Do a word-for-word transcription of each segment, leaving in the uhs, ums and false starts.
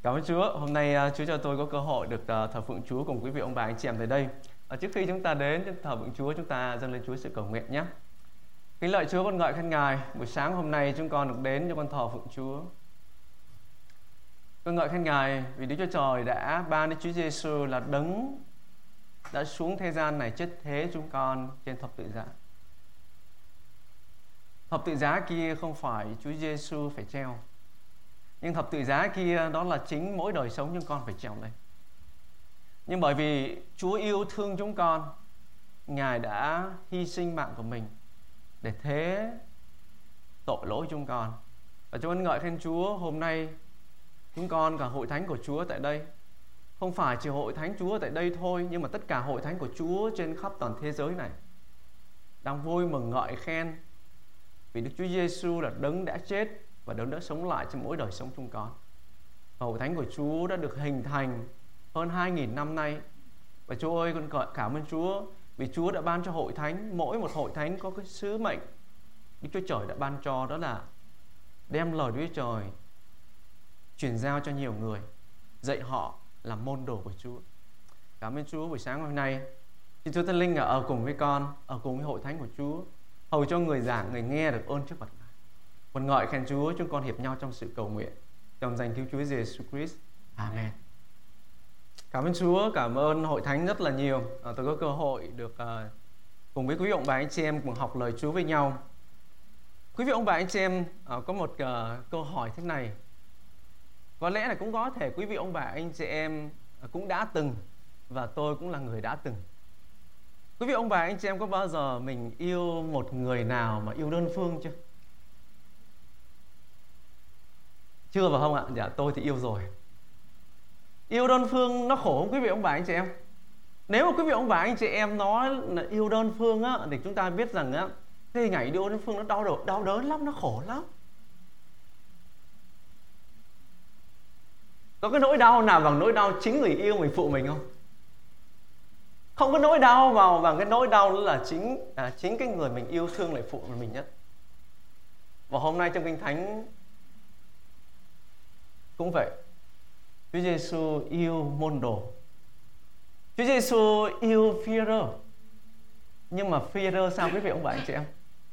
Cảm ơn Chúa. Hôm nay Chúa cho tôi có cơ hội được thờ phượng Chúa cùng quý vị ông bà anh chị em tại đây. Trước khi chúng ta đến thờ phượng Chúa, chúng ta dâng lên Chúa sự cầu nguyện nhé. Kính lạy Chúa, con ngợi khen Ngài. Buổi sáng hôm nay chúng con được đến cho con thờ phượng Chúa. Con ngợi khen Ngài vì Đức Chúa Trời đã ban đến Chúa Giêsu là đấng đã xuống thế gian này chết thế chúng con trên thập tự giá. Thập tự giá kia không phải Chúa Giêsu phải treo, nhưng thập tự giá kia đó là chính mỗi đời sống chúng con phải trèo lên. Nhưng bởi vì Chúa yêu thương chúng con, Ngài đã hy sinh mạng của mình để thế tội lỗi chúng con. Và chúng con ngợi khen Chúa, hôm nay chúng con cả hội thánh của Chúa tại đây, không phải chỉ hội thánh Chúa tại đây thôi, nhưng mà tất cả hội thánh của Chúa trên khắp toàn thế giới này đang vui mừng ngợi khen vì Đức Chúa Giêsu là đấng đã chết và đấng đã sống lại trong mỗi đời sống chúng con. Và hội thánh của Chúa đã được hình thành hơn hai nghìn năm nay. Và Chúa ơi, con cảm ơn Chúa vì Chúa đã ban cho hội thánh, mỗi một hội thánh có cái sứ mệnh Đức Chúa Trời đã ban cho, đó là đem lời Đức Chúa Trời truyền giao cho nhiều người, dạy họ làm môn đồ của Chúa. Cảm ơn Chúa buổi sáng hôm nay. Xin Chúa Thánh Linh ở cùng với con, ở cùng với hội thánh của Chúa, hầu cho người giảng, người nghe được ơn trước mặt Ngài. Con ngợi khen Chúa, chúng con hiệp nhau trong sự cầu nguyện trong danh Cứu Chúa Giêsu Christ. Amen. Cảm ơn Chúa, cảm ơn hội thánh rất là nhiều. À, tôi có cơ hội được uh, cùng với quý vị ông bà anh chị em cùng học lời Chúa với nhau. Quý vị ông bà anh chị em uh, có một uh, câu hỏi thế này. Có lẽ là cũng có thể quý vị ông bà anh chị em uh, cũng đã từng, và tôi cũng là người đã từng. Quý vị ông bà anh chị em có bao giờ mình yêu một người nào mà yêu đơn phương chưa? Chưa phải không ạ? Dạ tôi thì yêu rồi. Yêu đơn phương nó khổ không quý vị ông bà anh chị em? Nếu mà quý vị ông bà anh chị em nói là yêu đơn phương á, thì chúng ta biết rằng á, cái hình ảnh yêu đơn phương nó đau đớn, đau đớn lắm, nó khổ lắm. Có cái nỗi đau nào bằng nỗi đau chính người yêu mình phụ mình không? Không có nỗi đau vào bằng cái nỗi đau đó là chính à, chính cái người mình yêu thương lại phụ mình nhất. Và hôm nay trong Kinh Thánh cũng vậy. Chúa Giêsu yêu môn đồ. Chúa Giêsu yêu Phi-e-rơ. Nhưng mà Phi-e-rơ sao quý vị ông bà anh chị em?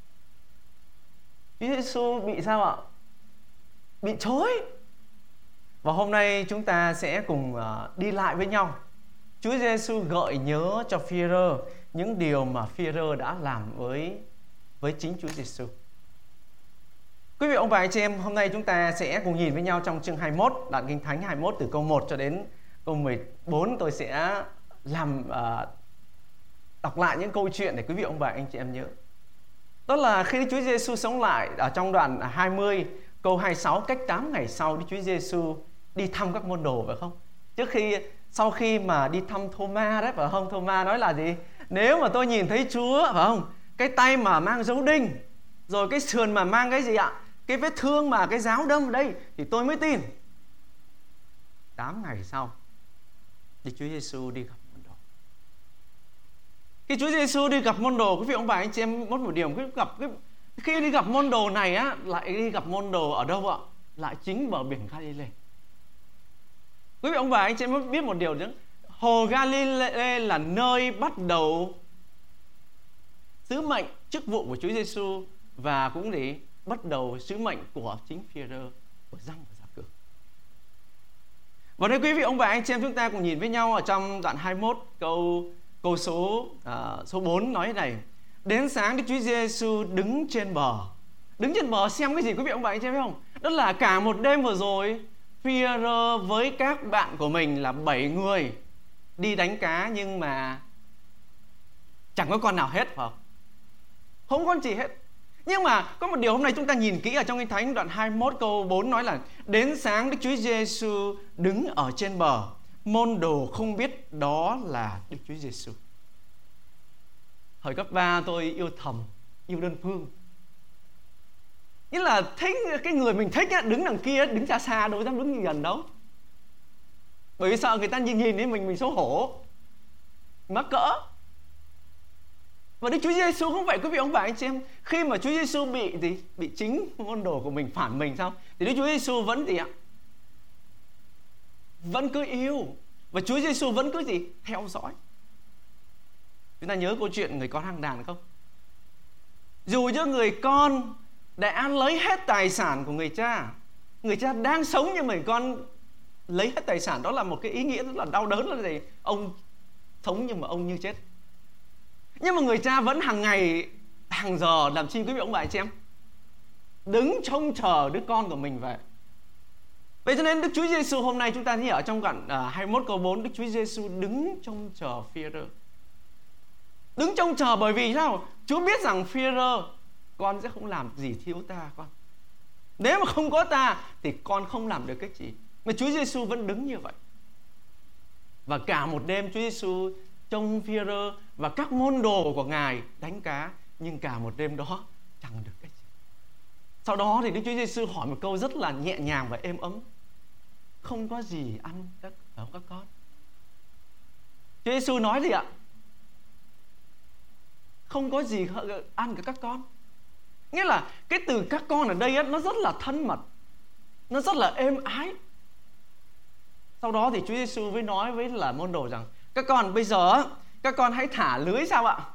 Chúa Giêsu bị sao ạ? Bị chối. Và hôm nay chúng ta sẽ cùng uh, đi lại với nhau. Chúa Giêsu gợi nhớ cho Phi-e-rơ những điều mà Phi-e-rơ đã làm với với chính Chúa Giêsu. Quý vị ông bà anh chị em, hôm nay chúng ta sẽ cùng nhìn với nhau trong chương hai mươi mốt, đoạn Kinh Thánh hai mươi mốt từ câu một cho đến câu mười bốn. Tôi sẽ làm uh, đọc lại những câu chuyện để quý vị ông bà anh chị em nhớ. Đó là khi Đức Chúa Giêsu sống lại, ở trong đoạn hai mươi câu hai mươi sáu, cách tám ngày sau Đức Chúa Giêsu đi thăm các môn đồ phải không? Trước khi sau khi mà đi thăm Thô-ma đấy phải không? Thô-ma nói là gì? Nếu mà tôi nhìn thấy Chúa phải không? Cái tay mà mang dấu đinh, rồi cái sườn mà mang cái gì ạ? Cái vết thương mà cái giáo đâm ở đây thì tôi mới tin. Tám ngày sau thì Chúa Giêsu đi gặp môn đồ. Khi Chúa Giêsu đi gặp môn đồ, quý vị ông bà anh chị em mất một điểm, khi gặp cái khi đi gặp môn đồ này á, lại đi gặp môn đồ ở đâu ạ? Lại chính bờ biển Galilee. Quý vị ông bà anh chị em biết một điều chứ, hồ Galilee là nơi bắt đầu sứ mệnh chức vụ của Chúa Giêsu, và cũng để bắt đầu sứ mệnh của chính Phi-e-rơ, của Giăng và Gia-cư. Và đây quý vị ông bà anh chị em, chúng ta cùng nhìn với nhau ở trong đoạn hai mươi mốt câu câu số uh, số bốn nói này: đến sáng Đức Chúa Giêsu đứng trên bờ. Đứng trên bờ xem cái gì quý vị ông bà anh chị em biết không? Đó là cả một đêm vừa rồi Phi-e-rơ với các bạn của mình là bảy người đi đánh cá, nhưng mà chẳng có con nào hết, phải không? Không có con gì hết. Nhưng mà có một điều hôm nay chúng ta nhìn kỹ ở trong Kinh Thánh đoạn hai mươi mốt câu bốn nói là đến sáng Đức Chúa Giêsu đứng ở trên bờ, môn đồ không biết đó là Đức Chúa Giêsu. Thời cấp ba tôi yêu thầm, yêu đơn phương. Nghĩa là thích cái người mình thích á, đứng đằng kia, đứng xa xa, đâu dám đứng gần đâu. Bởi vì sợ người ta nhìn nhìn đến mình, mình xấu hổ, mắc cỡ. Và Đức Chúa Giêsu không vậy quý vị ông bà anh chị em. Khi mà Chúa Giêsu bị gì? Bị chính môn đồ của mình phản mình sao? Thì Đức Chúa Giêsu vẫn gì ạ? vẫn cứ yêu, và Chúa Giêsu vẫn cứ gì? Theo dõi. Chúng ta nhớ câu chuyện người con hàng đàn không? Dù cho người con đã lấy hết tài sản của người cha, người cha đang sống nhưng người con lấy hết tài sản, đó là một cái ý nghĩa rất là đau đớn, là gì? Ông sống nhưng mà ông như chết. Nhưng mà người cha vẫn hàng ngày, hàng giờ làm chi quý vị ông bà chị em? Đứng trông chờ đứa con của mình về. Vậy cho nên Đức Chúa Giêsu hôm nay chúng ta thấy ở trong đoạn uh, hai mươi mốt câu bốn, Đức Chúa Giêsu đứng trông chờ Phi-e-rơ. Đứng trông chờ bởi vì sao? Chúa biết rằng Phi-e-rơ, con sẽ không làm gì thiếu ta con. Nếu mà không có ta thì con không làm được cái gì. Mà Chúa Giêsu vẫn đứng như vậy. Và cả một đêm Chúa Giêsu trông Phi-e-rơ và các môn đồ của Ngài đánh cá, nhưng cả một đêm đó chẳng được cái gì. Sau đó thì Đức Chúa Giêsu hỏi một câu rất là nhẹ nhàng và êm ấm: không có gì ăn các, phải không các con? Chúa Giêsu nói gì ạ? Không có gì ăn cả các con. Nghĩa là cái từ các con ở đây nó rất là thân mật, nó rất là êm ái. Sau đó thì Chúa Giêsu mới nói với là môn đồ rằng: các con bây giờ các con hãy thả lưới sao ạ?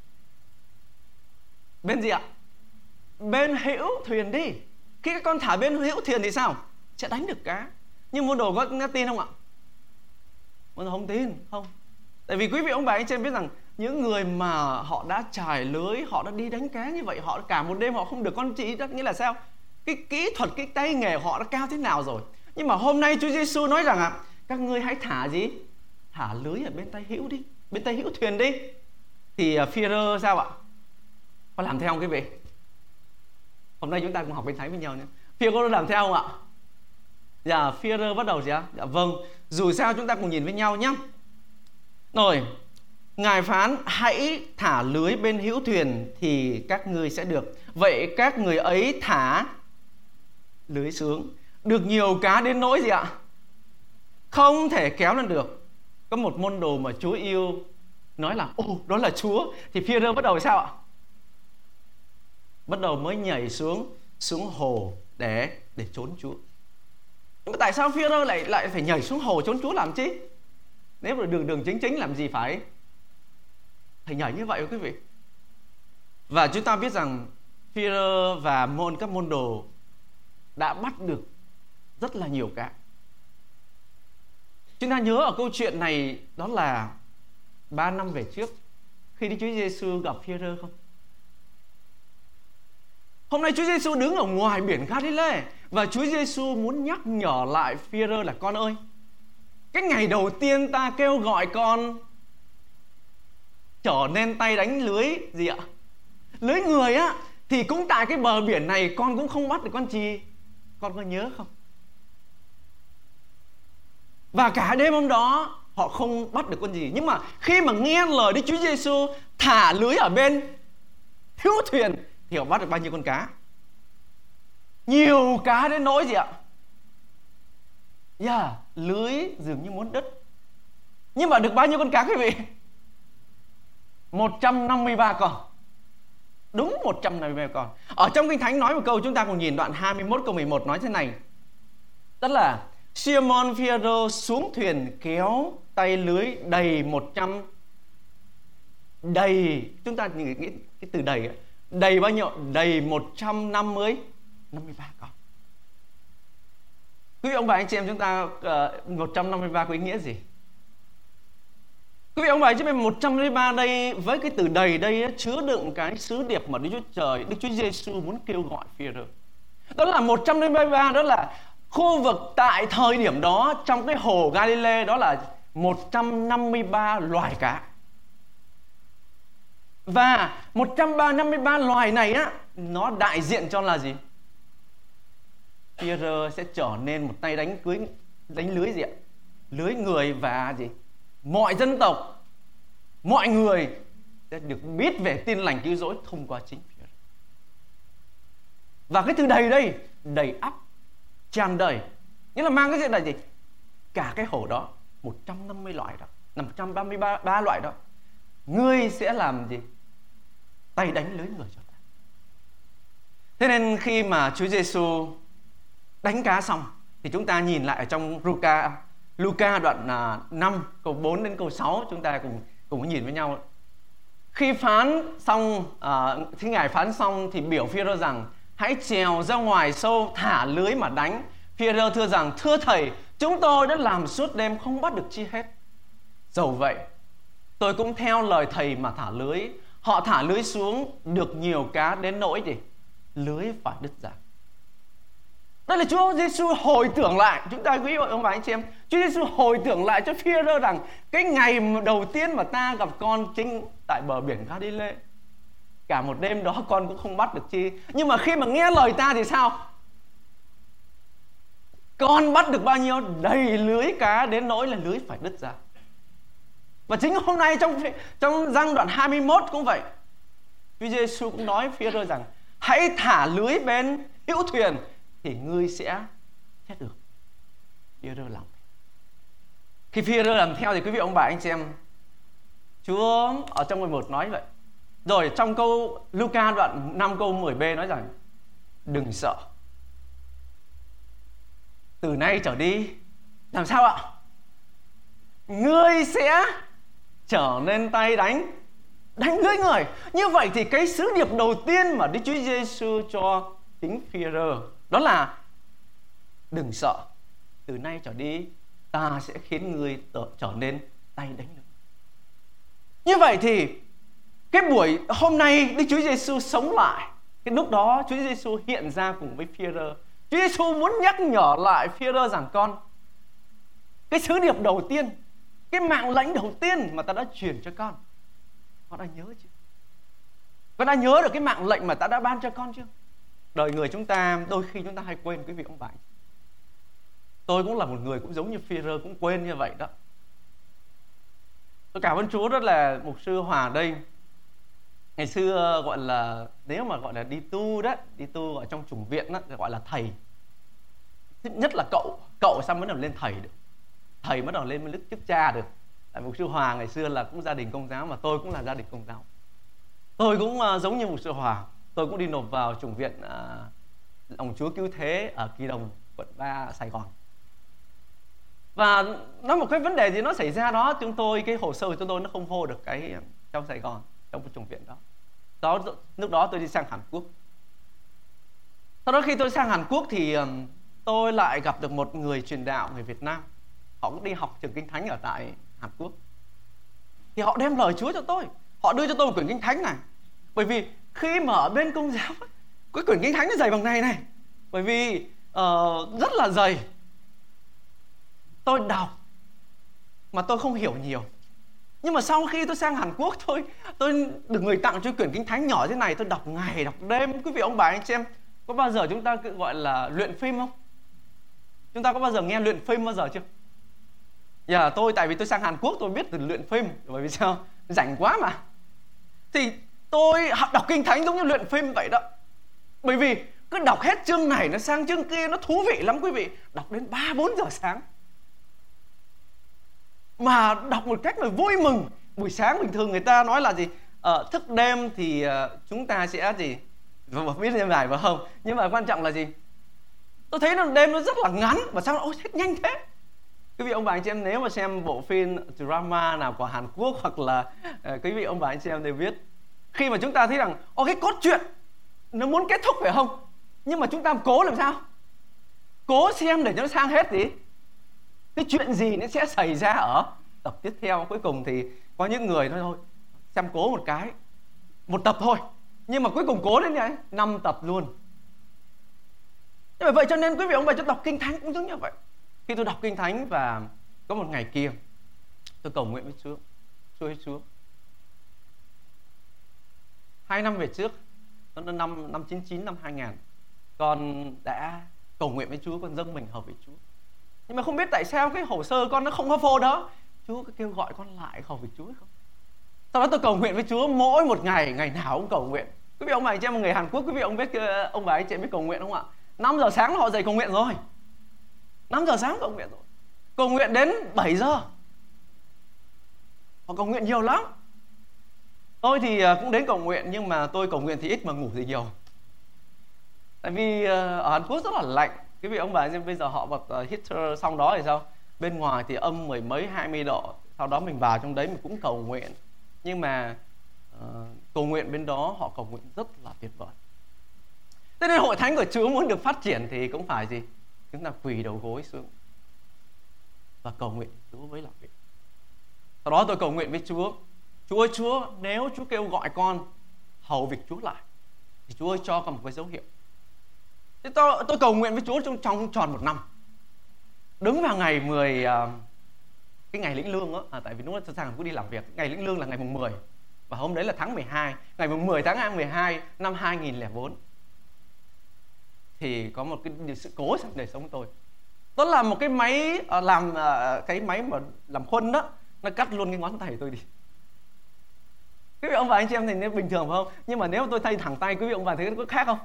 Bên gì ạ? Bên hữu thuyền đi. Khi các con thả bên hữu thuyền thì sao? Sẽ đánh được cá. Nhưng môn đồ có nghe tin không ạ? Môn đồ không tin, không. Tại vì quý vị ông bà anh chị em biết rằng những người mà họ đã trải lưới, họ đã đi đánh cá như vậy, họ cả một đêm họ không được con chỉ, đó nghĩa là sao? Cái kỹ thuật, cái tay nghề họ đã cao thế nào rồi. Nhưng mà hôm nay Chúa Giêsu nói rằng à, các ngươi hãy thả gì? Thả lưới ở bên tay hữu đi, bên tay hữu thuyền đi. Thì Phi-e-rơ sao ạ? Có làm theo không quý vị? Hôm nay chúng ta cùng học Kinh Thánh với nhau nhé. Phi-e-rơ làm theo không ạ? Dạ, Phi-e-rơ bắt đầu gì ạ? Dạ vâng, dù sao chúng ta cùng nhìn với nhau nhé. Rồi, Ngài phán: hãy thả lưới bên hữu thuyền thì các ngươi sẽ được. Vậy các người ấy thả lưới xuống, được nhiều cá đến nỗi gì ạ? Không thể kéo lên được. Có một môn đồ mà Chúa yêu nói là: ồ, đó là Chúa. Thì Phi-e-rơ bắt đầu sao ạ? Bắt đầu mới nhảy xuống xuống hồ để để trốn Chúa. Nhưng mà tại sao Phi-e-rơ lại lại phải nhảy xuống hồ trốn Chúa làm chi? Nếu mà đường đường chính chính làm gì phải phải nhảy như vậy quý vị? Và chúng ta biết rằng Phi-e-rơ và môn các môn đồ đã bắt được rất là nhiều cá. Chúng ta nhớ ở câu chuyện này đó là ba năm về trước, khi Đức Chúa Giêsu gặp Phi-e-rơ không? Hôm nay Chúa Giêsu đứng ở ngoài biển Ga-li-lê và Chúa Giêsu muốn nhắc nhở lại Phi-e-rơ là: con ơi, cái ngày đầu tiên ta kêu gọi con trở nên tay đánh lưới gì ạ? Lưới người á, thì cũng tại cái bờ biển này con cũng không bắt được con chì. Con có nhớ không? Và cả đêm hôm đó họ không bắt được con gì. Nhưng mà khi mà nghe lời Đức Chúa Giêsu thả lưới ở bên hữu thuyền thì họ bắt được bao nhiêu con cá? Nhiều cá đến nỗi gì ạ? Yeah, lưới dường như muốn đứt. Nhưng mà được bao nhiêu con cá quý vị? một trăm năm mươi ba con. Đúng một trăm năm mươi ba con. Ở trong Kinh Thánh nói một câu, chúng ta cùng nhìn đoạn hai mươi mốt câu mười một nói thế này. Đó là Simon Phi-e-rơ xuống thuyền kéo tay lưới đầy một trăm. Đầy, chúng ta nghĩ cái, cái từ đầy. Đầy bao nhiêu? Đầy một trăm năm mươi ba con. Quý vị ông bà anh chị em, chúng ta uh, một trăm năm mươi ba có ý nghĩa gì? Quý vị ông bà anh chị em, một trăm năm mươi ba đây với cái từ đầy đây chứa đựng cái sứ điệp mà Đức Chúa Trời, Đức Chúa Giêsu muốn kêu gọi Phi-e-rơ. Đó là một trăm năm mươi ba, đó là khu vực tại thời điểm đó trong cái hồ Ga-li-lê, đó là một trăm năm mươi ba loài cá. Và một trăm năm mươi ba loài này á, nó đại diện cho là gì? Phi-e-rơ sẽ trở nên một tay đánh cưới, đánh lưới gì ạ? Lưới người và gì? Mọi dân tộc, mọi người sẽ được biết về tin lành cứu rỗi thông qua chính Phi-e-rơ. Và cái từ đầy đây, đầy ắp, tràn đầy, nghĩa là mang cái chuyện là gì? Cả cái hồ đó, một trăm năm mươi loại đó, một trăm ba mươi ba loại đó, ngươi sẽ làm gì? Tay đánh lưới người cho ta. Thế nên khi mà Chúa Giêsu đánh cá xong thì chúng ta nhìn lại ở trong Luca Luca đoạn uh, năm câu bốn đến câu sáu, chúng ta cùng cùng nhìn với nhau. Khi phán xong, uh, khi Ngài phán xong thì biểu Phi-e-rơ rằng hãy trèo ra ngoài sâu thả lưới mà đánh. Phi-e-rơ thưa rằng thưa thầy, chúng tôi đã làm suốt đêm không bắt được chi hết. Dầu vậy, tôi cũng theo lời thầy mà thả lưới. Họ thả lưới xuống được nhiều cá đến nỗi gì lưới phải đứt ra. Đây là Chúa Giêsu hồi tưởng lại, chúng ta quý vị ông bà anh chị em, Chúa Giêsu hồi tưởng lại cho Phi-e-rơ rằng cái ngày đầu tiên mà ta gặp con chính tại bờ biển Ga-li-lê, cả một đêm đó con cũng không bắt được chi, nhưng mà khi mà nghe lời ta thì sao? Con bắt được bao nhiêu? Đầy lưới cá đến nỗi là lưới phải đứt ra. Và chính hôm nay trong trong Giăng đoạn hai mươi mốt cũng vậy. Chúa Giêsu cũng nói Phi-e-rơ rằng hãy thả lưới bên hữu thuyền thì ngươi sẽ chết được. Phi-e-rơ làm. Khi Phi-e-rơ làm theo thì quý vị ông bà anh chị em, Chúa ở trong mười một nói vậy. Rồi trong câu Luca đoạn năm câu mười b nói rằng đừng sợ. Từ nay trở đi làm sao ạ? Ngươi sẽ trở nên tay đánh đánh lưới người. Như vậy thì cái sứ điệp đầu tiên mà Đức Chúa Giêsu cho chính Phi-e-rơ đó là đừng sợ. Từ nay trở đi ta sẽ khiến ngươi trở nên tay đánh lưới. Như vậy thì cái buổi hôm nay Đức Chúa Giêsu sống lại. Cái lúc đó Chúa Giêsu hiện ra cùng với Phi-e-rơ. Chúa Giêsu muốn nhắc nhở lại Phi-e-rơ rằng con, cái sứ điệp đầu tiên, cái mạng lệnh đầu tiên mà ta đã truyền cho con, con đã nhớ chưa? Con đã nhớ được cái mạng lệnh mà ta đã ban cho con chưa? Đời người chúng ta đôi khi chúng ta hay quên quý vị ông bà. Tôi cũng là một người cũng giống như Phi-e-rơ, cũng quên như vậy đó. Tôi cảm ơn Chúa rất là mục sư Hòa đây. Ngày xưa gọi là, nếu mà gọi là đi tu đó, đi tu ở trong chủng viện đó, gọi là thầy. Thứ nhất là cậu, cậu sao mới đầu lên thầy được. Thầy bắt đầu lên với chức cha được. Tại mục sư Hòa ngày xưa là cũng gia đình Công giáo, mà tôi cũng là gia đình Công giáo. Tôi cũng uh, giống như mục sư Hòa, tôi cũng đi nộp vào chủng viện uh, Ông Chúa Cứu Thế ở Kỳ Đồng, quận ba, Sài Gòn. Và nó một cái vấn đề gì nó xảy ra đó, chúng tôi cái hồ sơ của chúng tôi nó không vô được cái trong Sài Gòn, trong cái chủng viện đó. Đó lúc đó tôi đi sang Hàn Quốc. Sau đó khi tôi sang Hàn Quốc thì um, tôi lại gặp được một người truyền đạo người Việt Nam. Họ cũng đi học trường Kinh Thánh ở tại Hàn Quốc. Thì họ đem lời Chúa cho tôi. Họ đưa cho tôi một quyển Kinh Thánh này. Bởi vì khi mà ở bên Công giáo ấy, cái quyển Kinh Thánh nó dày bằng này này. Bởi vì uh, rất là dày. Tôi đọc mà tôi không hiểu nhiều. Nhưng mà sau khi tôi sang Hàn Quốc, tôi, tôi được người tặng cho quyển Kinh Thánh nhỏ thế này. Tôi đọc ngày, đọc đêm. Quý vị ông bà anh chị em, có bao giờ chúng ta gọi là luyện phim không? Chúng ta có bao giờ nghe luyện phim bao giờ chưa? Dạ yeah, tôi, tại vì tôi sang Hàn Quốc tôi biết từ luyện phim. Bởi vì sao? Rảnh quá mà. Thì tôi đọc Kinh Thánh giống như luyện phim vậy đó. Bởi vì cứ đọc hết chương này nó sang chương kia, nó thú vị lắm quý vị. Đọc đến ba bốn giờ sáng. Mà đọc một cách là vui mừng. Buổi sáng bình thường người ta nói là gì? Ờ, thức đêm thì uh, chúng ta sẽ gì? Biết như này phải không? Nhưng mà quan trọng là gì? Tôi thấy là đêm nó rất là ngắn. Và sao nó ôi hết nhanh thế? Quý vị ông bà anh chị em nếu mà xem bộ phim drama nào của Hàn Quốc, hoặc là uh, quý vị ông bà anh chị em đều biết, khi mà chúng ta thấy rằng ô cái cốt truyện nó muốn kết thúc phải không? Nhưng mà chúng ta cố làm sao? Cố xem để cho nó sang hết gì? Cái chuyện gì nó sẽ xảy ra ở tập tiếp theo. Cuối cùng thì có những người nói thôi xem cố một cái, một tập thôi, nhưng mà cuối cùng cố đến này năm tập luôn. Như vậy cho nên quý vị ông bà cho đọc Kinh Thánh cũng giống như vậy. Khi tôi đọc Kinh Thánh và có một ngày kia tôi cầu nguyện với Chúa, Chúa ơi Chúa, hai năm về trước, năm năm năm chín chín năm hai nghìn, con đã cầu nguyện với Chúa, con dâng mình hợp với Chúa. Nhưng mà không biết tại sao cái hồ sơ con nó không có vô đó. Chúa có kêu gọi con lại hợp với Chúa hay không? Sau đó tôi cầu nguyện với Chúa mỗi một ngày, ngày nào cũng cầu nguyện. Quý vị ông bà anh chị em, một người Hàn Quốc, quý vị ông biết ông bà anh chị em biết cầu nguyện không ạ? năm giờ sáng họ dậy cầu nguyện rồi. năm giờ sáng cầu nguyện rồi. Cầu nguyện đến bảy giờ. Họ cầu nguyện nhiều lắm. Tôi thì cũng đến cầu nguyện, nhưng mà tôi cầu nguyện thì ít mà ngủ thì nhiều. Tại vì ở Hàn Quốc rất là lạnh. Quý vị ông bà anh chị em, bây giờ họ bật heater xong đó thì sao? bên ngoài thì âm mười mấy hai mươi độ, sau đó mình vào trong đấy mình cũng cầu nguyện, nhưng mà uh, cầu nguyện bên đó họ cầu nguyện rất là tuyệt vời. Thế nên hội thánh của Chúa muốn được phát triển thì cũng phải gì? Chúng ta quỳ đầu gối xuống và cầu nguyện Chúa với làm việc. Sau đó tôi cầu nguyện với Chúa: Chúa ơi Chúa, nếu Chúa kêu gọi con hầu việc Chúa lại thì Chúa ơi cho con một cái dấu hiệu. Thế tôi, tôi cầu nguyện với Chúa trong, trong tròn một năm. Đứng vào ngày mười, uh, cái ngày lĩnh lương đó, à, tại vì lúc đó tôi sang cũng đi làm việc. Ngày lĩnh lương là ngày mùng mười, và hôm đấy là tháng mười hai, ngày mùng mười tháng mười hai năm hai nghìn lẻ bốn, thì có một cái sự cố trong đời sống tôi. Đó là một cái máy uh, làm uh, cái máy mà làm khuôn đó, nó cắt luôn cái ngón tay tôi đi. Quý vị ông bà anh chị em thì nếu bình thường phải không? Nhưng mà nếu tôi thay thẳng tay, quý vị ông bà thấy có khác không?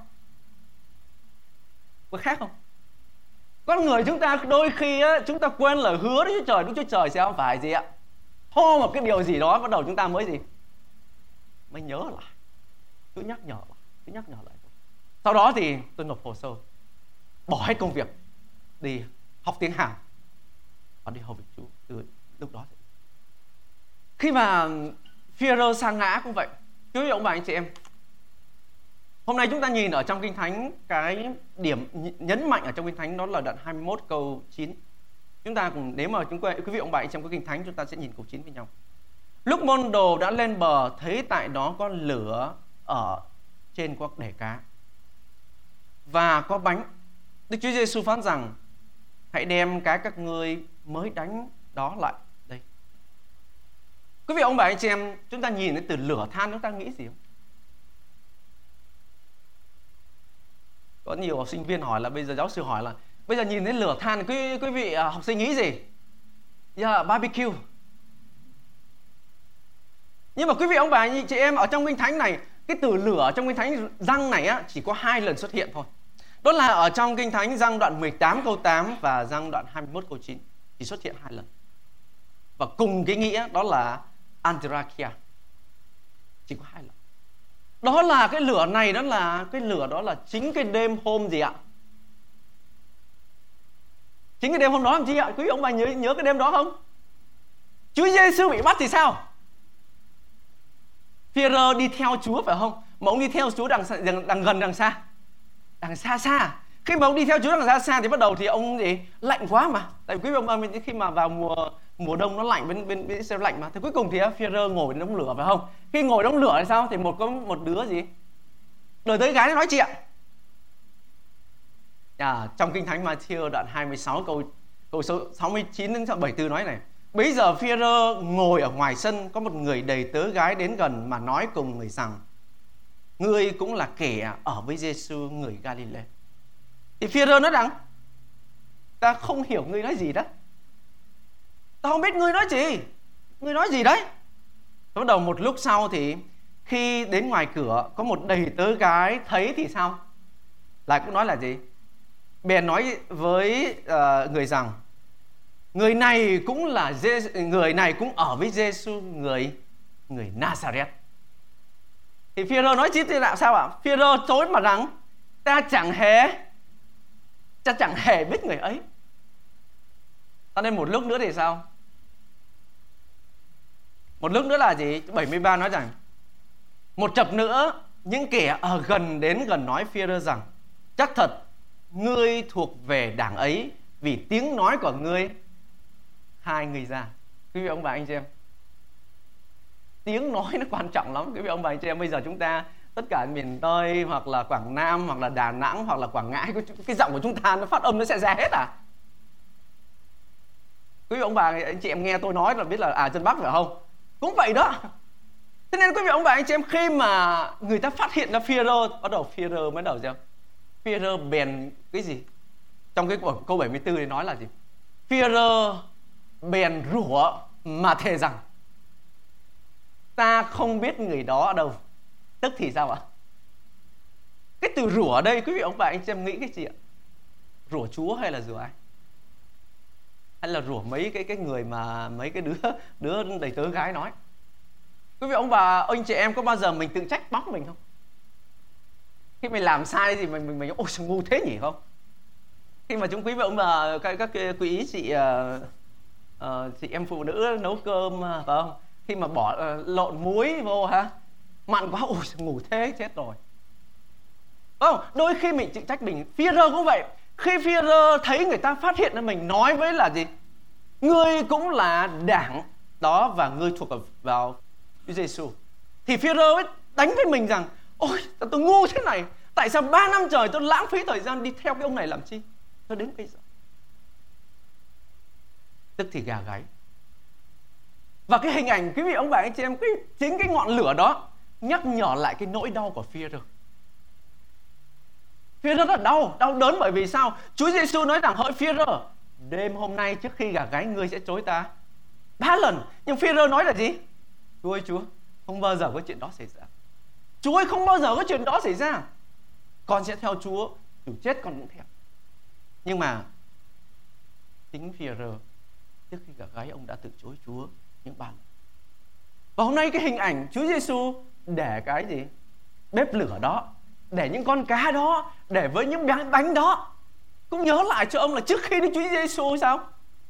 Có khác không? Con người chúng ta đôi khi á, chúng ta quên lời hứa Đức Chúa Trời. Đức Chúa Trời sẽ không phải gì ạ? Hô một cái điều gì đó, bắt đầu chúng ta mới gì? Mới nhớ lại. Cứ nhắc nhở lại, cứ nhắc nhở lại. Sau đó thì tôi nộp hồ sơ, bỏ hết công việc, đi học tiếng Hàn và đi hầu việc Chúa. Từ lúc đó thì... khi mà Phi-e-rơ sa ngã cũng vậy. Quý vị ông bà anh chị em, hôm nay chúng ta nhìn ở trong Kinh Thánh, cái điểm nhấn mạnh ở trong Kinh Thánh đó là đoạn hai mươi mốt câu chín. Chúng ta cùng, nếu mà chúng quý vị ông bà anh chị em có Kinh Thánh, chúng ta sẽ nhìn câu chín với nhau. Lúc môn đồ đã lên bờ, thấy tại đó có lửa ở trên có đẻ cá và có bánh. Đức Chúa Giêsu phán rằng: hãy đem cái các ngươi mới đánh đó lại đây. Quý vị ông bà anh chị em, chúng ta nhìn đến từ lửa than, chúng ta nghĩ gì không? Có nhiều học sinh viên hỏi là, bây giờ giáo sư hỏi là, bây giờ nhìn đến lửa than, quý, quý vị học sinh nghĩ gì? Yeah, barbecue. Nhưng mà quý vị ông bà anh chị em, ở trong Kinh Thánh này, cái từ lửa trong Kinh Thánh răng này á, chỉ có hai lần xuất hiện thôi. Đó là ở trong Kinh Thánh răng đoạn mười tám câu tám và răng đoạn hai mươi mốt câu chín, chỉ xuất hiện hai lần. Và cùng cái nghĩa đó là Andrakia, chỉ có hai lần. Đó là cái lửa này, đó là cái lửa đó là chính cái đêm hôm gì ạ? Chính cái đêm hôm đó làm chi ạ? Quý vị ông bà nhớ, nhớ cái đêm đó không? Chúa Giêsu bị bắt thì sao? Phi-e-rơ đi theo Chúa phải không? Mà ông đi theo Chúa đằng, đằng, đằng gần đằng xa, đằng xa xa. Khi mà ông đi theo Chúa đằng xa xa thì bắt đầu thì ông gì? Lạnh quá mà. Tại vì quý vị ông bà mình khi mà vào mùa mùa đông nó lạnh, bên bên bên xe lạnh mà. Thì cuối cùng thì Phi-e-rơ ngồi bên đống lửa phải không? Khi ngồi đống lửa thì sao? Thì một có một đứa gì? Đời tới gái nó nói chuyện. À, trong Kinh Thánh Ma-thi-ơ đoạn hai mươi sáu câu câu số sáu mươi chín đến bảy mươi tư nói này: bấy giờ Phi-e-rơ ngồi ở ngoài sân, có một người đầy tớ gái đến gần mà nói cùng người rằng: ngươi cũng là kẻ ở với Giêsu người Ga-li-lê. Thì Phi-e-rơ nói rằng: ta không hiểu ngươi nói gì đó, ta không biết ngươi nói gì, ngươi nói gì đấy. Bắt đầu một lúc sau thì khi đến ngoài cửa, có một đầy tớ gái thấy thì sao? Lại cũng nói là gì? Bèn nói với uh, người rằng: người này cũng là người này cũng ở với Giêsu người người Nazareth. Thì Phi-e-rơ nói tiếp là sao ạ? Phi-e-rơ chối mà rằng: ta chẳng hề ta chẳng hề biết người ấy. Cho nên một lúc nữa thì sao? Một lúc nữa là gì? bảy mươi ba nói rằng: một chập nữa, những kẻ ở gần đến gần nói Phi-e-rơ rằng: chắc thật ngươi thuộc về đảng ấy, vì tiếng nói của ngươi hai người ra. Quý vị ông bà anh chị em, tiếng nói nó quan trọng lắm. Quý vị ông bà anh chị em, bây giờ chúng ta tất cả miền Tây hoặc là Quảng Nam hoặc là Đà Nẵng hoặc là Quảng Ngãi, cái giọng của chúng ta nó phát âm nó sẽ ra hết à? Quý vị ông bà anh chị em nghe tôi nói là biết là à dân Bắc phải không? Cũng vậy đó. Thế nên quý vị ông bà anh chị em, khi mà người ta phát hiện ra Phi-e-rơ, bắt đầu Phi-e-rơ mới đầu sao? Phi-e-rơ bèn cái gì? Trong cái câu bảy mươi tư thì nói là gì? Phi-e-rơ bèn rủa mà thề rằng: ta không biết người đó ở đâu. Tức thì sao ạ? Cái từ rủa ở đây, quý vị ông bà anh chị em nghĩ cái gì ạ? Rủa Chúa hay là rủa ai? Hay là rủa mấy cái cái người mà mấy cái đứa đứa đầy tớ gái nói? Quý vị ông bà anh chị em, có bao giờ mình tự trách móc mình không? Khi mình làm sai gì mình mình mình ôi sao ngu thế nhỉ không? Khi mà chúng quý vị ông bà các các quý ý chị uh, uh, chị em phụ nữ nấu cơm phải không? Khi mà bỏ uh, lộn muối vô hả, mặn quá, ui ngủ thế chết rồi. Không, đôi khi mình tự trách mình. Phi-e-rơ cũng vậy. Khi Phi-e-rơ thấy người ta phát hiện ra mình nói với là gì? Ngươi cũng là đảng đó và ngươi thuộc vào Chúa Giêsu, thì Phi-e-rơ ấy đánh với mình rằng ôi tôi ngu thế này, tại sao ba năm trời tôi lãng phí thời gian đi theo cái ông này làm chi, cho đến bây giờ. Tức thì gà gáy. Và cái hình ảnh quý vị ông bà anh chị em, cái, chính cái ngọn lửa đó nhắc nhở lại cái nỗi đau của Phi-e-rơ. Phi-e-rơ rất là đau, đau đớn bởi vì sao? Chúa Giêsu nói rằng hỡi Phi-e-rơ, đêm hôm nay trước khi gà gáy ngươi sẽ chối ta ba lần. Nhưng Phi-e-rơ nói là gì? Chúa ơi Chúa, không bao giờ có chuyện đó xảy ra. Chúa ơi, không bao giờ có chuyện đó xảy ra. Con sẽ theo Chúa, dù chết con cũng theo. Nhưng mà chính Phi-e-rơ trước khi gà gáy ông đã từ chối Chúa những ba lần. Và hôm nay cái hình ảnh Chúa Giêsu để cái gì? Bếp lửa đó, để những con cá đó, để với những bánh bánh đó, cũng nhớ lại cho ông là trước khi Đức Chúa Giêsu sao?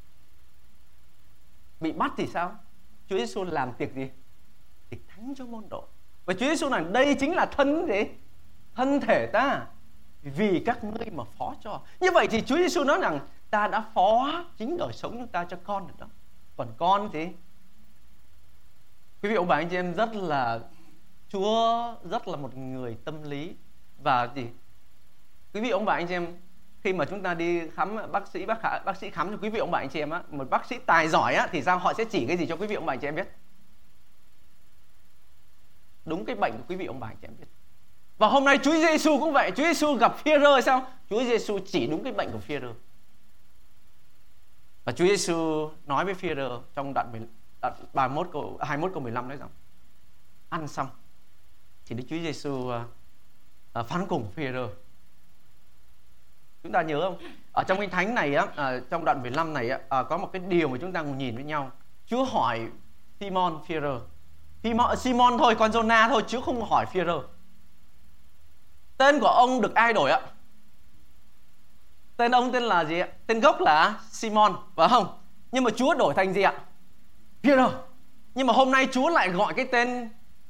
Bị bắt thì sao? Chúa Giêsu làm tiệc gì? Tiệc thánh cho môn đồ. Và Chúa Giêsu nói đây chính là thân gì? Thân thể ta vì các ngươi mà phó cho. Như vậy thì Chúa Giêsu nói rằng ta đã phó chính đời sống chúng ta cho con rồi đó. Còn con thì quý vị ông bà anh chị em rất là Chúa rất là một người tâm lý. Và gì? Quý vị ông bà anh chị em, khi mà chúng ta đi khám bác sĩ bác, khá, bác sĩ khám cho quý vị ông bà anh chị em á, một bác sĩ tài giỏi á, thì sao họ sẽ chỉ cái gì cho quý vị ông bà anh chị em biết? Đúng cái bệnh của quý vị ông bà anh chị em biết. Và hôm nay Chúa Giêsu cũng vậy. Chúa Giêsu gặp Phi-e-rơ sao? Chúa Giêsu chỉ đúng cái bệnh của Phi-e-rơ. Và Chúa Giêsu nói với Phi-e-rơ trong đoạn, đoạn ba mươi mốt câu, hai mươi mốt câu mười lăm nói rằng ăn xong thì Đức Chúa Giêsu uh, phán cùng Phi-e-rơ. Chúng ta nhớ không? Ở trong Kinh Thánh này á, à, trong đoạn mười lăm này á, à, có một cái điều mà chúng ta cùng nhìn với nhau. Chúa hỏi Simon Phi-e-rơ. Simon thôi, con Giô-na thôi, Chúa không hỏi Phi-e-rơ. Tên của ông được ai đổi ạ? Tên ông tên là gì ạ? Tên gốc là Simon, phải không? Nhưng mà Chúa đổi thành gì ạ? Phi-e-rơ. Nhưng mà hôm nay Chúa lại gọi cái tên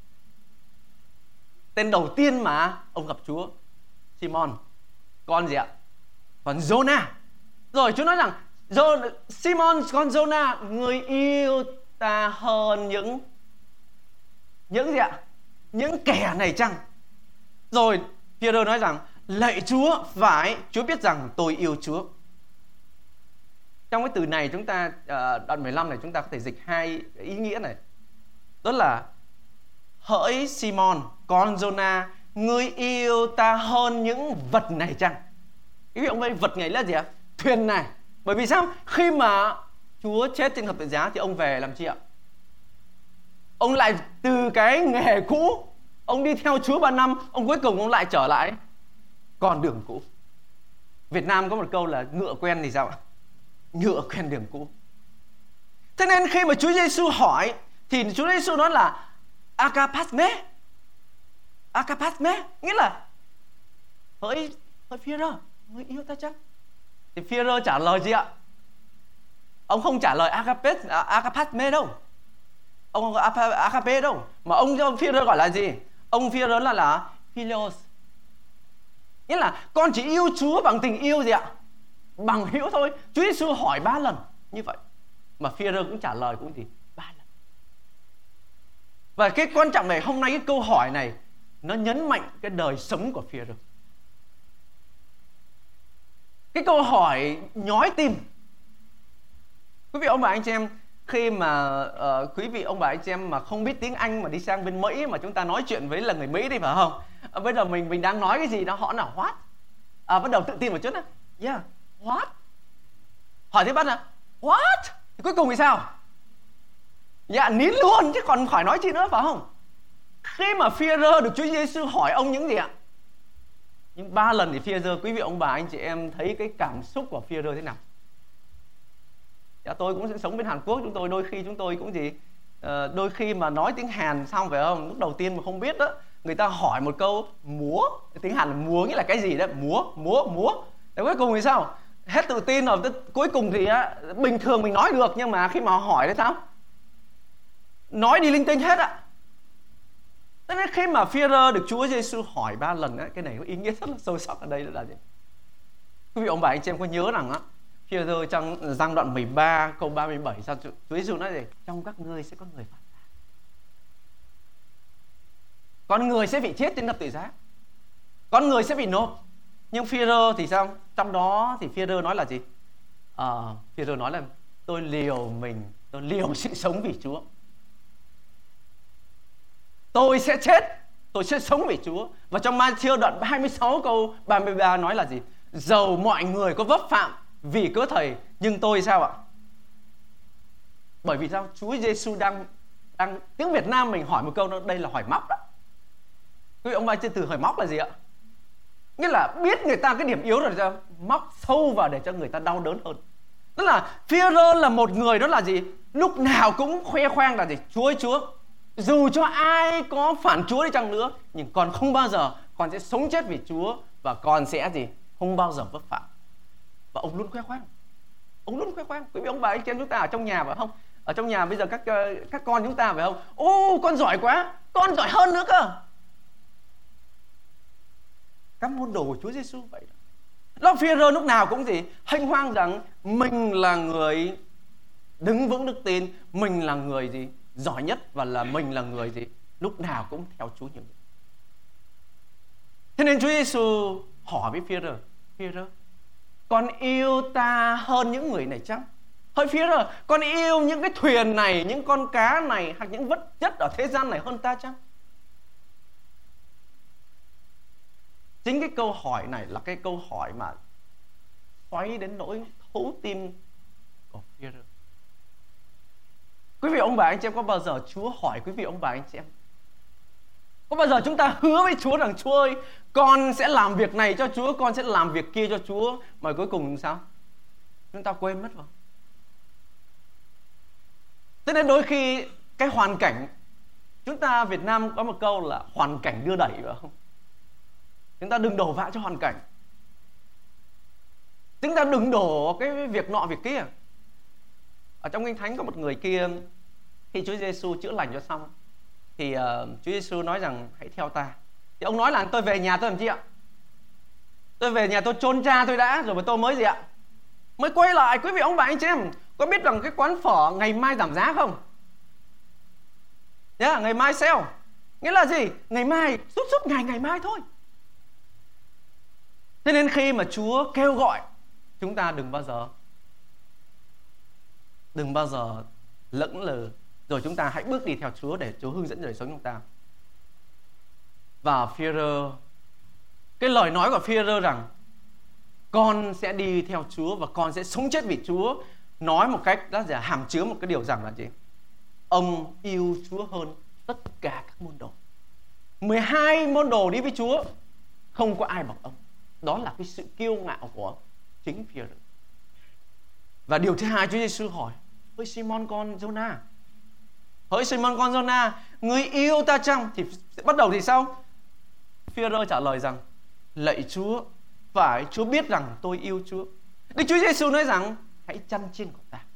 Tên đầu tiên mà ông gặp Chúa, Simon. Con gì ạ? Con Giô-na. Rồi Chúa nói rằng Simon con Giô-na, người yêu ta hơn những Những gì ạ? Những kẻ này chăng? Rồi Phi-e-rơ nói rằng lạy Chúa, phải, Chúa biết rằng tôi yêu Chúa. Trong cái từ này chúng ta đoạn mười lăm này chúng ta có thể dịch hai ý nghĩa này. Đó là hỡi Simon con Giô-na, ngươi yêu ta hơn những vật này chăng? Quý vị ông ơi, vật này là gì ạ? Thuyền này. Bởi vì sao? Khi mà Chúa chết trên thập tự giá thì ông về làm chi ạ? Ông lại từ cái nghề cũ, ông đi theo Chúa ba năm, ông cuối cùng ông lại trở lại con đường cũ. Việt Nam có một câu là ngựa quen thì sao ạ? Ngựa quen đường cũ. Thế nên khi mà Chúa Giêsu hỏi thì Chúa Giêsu nói là Agapasme. Agapasme nghĩa là hỡi hỡi Phi-e-rơ, ngươi yêu ta chăng? Thì Phi-e-rơ trả lời gì ạ? Ông không trả lời Agapes, Agapasme đâu. Ông không có Agape đâu. Mà ông Phi-e-rơ gọi là gì? Ông Phi-e-rơ là là Phileos. Nghĩa là con chỉ yêu Chúa bằng tình yêu gì ạ? Bằng hữu thôi. Chúa Giêsu hỏi ba lần như vậy, mà Phi-e-rơ cũng trả lời cũng gì? Ba lần. Và cái quan trọng này, hôm nay cái câu hỏi này nó nhấn mạnh cái đời sống của Phi-e-rơ. Cái câu hỏi nhói tim. Quý vị ông bà anh chị em, khi mà uh, quý vị ông bà anh chị em mà không biết tiếng Anh mà đi sang bên Mỹ mà chúng ta nói chuyện với là người Mỹ đi, phải không? À, bây giờ mình mình đang nói cái gì đó, họ là what? À, bắt đầu tự tin một chút đó. Yeah, what? Hỏi tiếp bắt là what? Thì cuối cùng thì sao? Dạ nín luôn chứ còn khỏi nói chi nữa, phải không? Khi mà Phi-e-rơ được Chúa Giêsu hỏi ông những gì ạ? Nhưng ba lần thì Phi-e-rơ, quý vị ông bà anh chị em thấy cái cảm xúc của Phi-e-rơ thế nào? Dạ, tôi cũng sẽ sống bên Hàn Quốc, chúng tôi đôi khi chúng tôi cũng gì uh, đôi khi mà nói tiếng Hàn xong phải không, lúc đầu tiên mà không biết đó, người ta hỏi một câu múa, tiếng Hàn là múa nghĩa là cái gì đó, múa múa múa, để cuối cùng thì sao? hết tự tin rồi, cuối cùng thì á, bình thường mình nói được, nhưng mà khi mà hỏi thì sao? Nói đi linh tinh hết ạ. Thế nên khi mà Phi-e-rơ được Chúa Giêsu hỏi ba lần á, cái này có ý nghĩa rất là sâu sắc ở đây là gì? Quý vị ông bà anh chị em có nhớ rằng á, Phi-e-rơ trong giăng đoạn mười ba câu ba mươi bảy sao Chúa Giêsu nói gì? Trong các ngươi sẽ có người phản bác, con người sẽ bị chết trên thập tự giá, con người sẽ bị nộp. Nhưng Phi-e-rơ thì sao? Trong đó thì Phi-e-rơ nói là gì? À, Phi-e-rơ nói là tôi liều mình, tôi liều sự sống vì Chúa. Tôi sẽ chết, tôi sẽ sống vì Chúa. Và trong Ma-thi-ơ đoạn hai mươi sáu câu ba mươi ba nói là gì? Dầu mọi người có vấp phạm vì cớ Thầy, nhưng tôi sao ạ? Bởi vì sao? Chúa Giêsu đang, đang tiếng Việt Nam mình hỏi một câu đó, đây là hỏi móc đó. Quý vị ông bà, trên từ hỏi móc là gì ạ? Nghĩa là biết người ta cái điểm yếu rồi sao? Móc sâu vào để cho người ta đau đớn hơn. Tức là Phi-e-rơ là một người đó là gì? Lúc nào cũng khoe khoang là gì? Chúa ơi Chúa, dù cho ai có phản Chúa đi chăng nữa, nhưng con không bao giờ, con sẽ sống chết vì Chúa, và con sẽ gì? Không bao giờ vấp phạm. Và ông luôn khoe khoang. Ông luôn khoe khoang. Quý vị ông bà anh chị em chúng ta ở trong nhà phải không? Ở trong nhà bây giờ các các con chúng ta phải không? Ô, con giỏi quá, con giỏi hơn nữa cơ. Các môn đồ của Chúa Giêsu vậy đó. Đó, Phi-e-rơ lúc nào cũng gì? Hênh hoang rằng mình là người đứng vững đức tin, mình là người gì? Giỏi nhất, và là mình là người gì? Lúc nào cũng theo Chúa nhiều nhất. Thế nên Chúa Giêsu hỏi với Phi-e-rơ, Phi-e-rơ, con yêu ta hơn những người này chăng? Hỡi Phi-e-rơ, con yêu những cái thuyền này, những con cá này, hoặc những vật chất ở thế gian này hơn ta chăng? Chính cái câu hỏi này là cái câu hỏi mà xoáy đến nỗi thấu tim của Phi-e-rơ. Quý vị ông bà anh chị em, có bao giờ Chúa hỏi quý vị ông bà anh chị em? Có bao giờ chúng ta hứa với Chúa rằng Chúa ơi, con sẽ làm việc này cho Chúa, con sẽ làm việc kia cho Chúa, mà cuối cùng sao? Chúng ta quên mất rồi. Thế nên đôi khi cái hoàn cảnh, chúng ta Việt Nam có một câu là hoàn cảnh đưa đẩy, phải không? Chúng ta đừng đổ vạ cho hoàn cảnh. Chúng ta đừng đổ cái việc nọ việc kia. Ở trong Kinh Thánh có một người kia, khi Chúa Giêsu chữa lành cho xong, thì uh, Chúa Giêsu nói rằng hãy theo ta. Thì ông nói là tôi về nhà tôi làm chi ạ? Tôi về nhà tôi chôn cha tôi đã, rồi mà tôi mới gì ạ? Mới quay lại. Quý vị ông bà anh chị em, có biết rằng cái quán phở ngày mai giảm giá không? Yeah, ngày mai sale. Nghĩa là gì? Ngày mai, suốt suốt ngày ngày mai thôi. Thế nên khi mà Chúa kêu gọi, chúng ta đừng bao giờ Đừng bao giờ lững lờ, rồi chúng ta hãy bước đi theo Chúa để Chúa hướng dẫn đời sống chúng ta. Và Phi-e-rơ, cái lời nói của Phi-e-rơ rằng con sẽ đi theo Chúa và con sẽ sống chết vì Chúa, nói một cách đó là hàm chứa một cái điều rằng là gì? Ông yêu Chúa hơn tất cả các môn đồ. mười hai môn đồ đi với Chúa, không có ai bằng ông. Đó là cái sự kiêu ngạo của chính Phi-e-rơ. Và điều thứ hai Chúa Giêsu hỏi, hỡi Simon con Giô-na, hỡi Simon con Giô-na, ngươi yêu ta chăng? Thì bắt đầu thì sao? Phi-e-rơ trả lời rằng, lạy Chúa, phải, Chúa biết rằng tôi yêu Chúa. Đức Chúa Giêsu nói rằng, hãy chăn chiên của ta.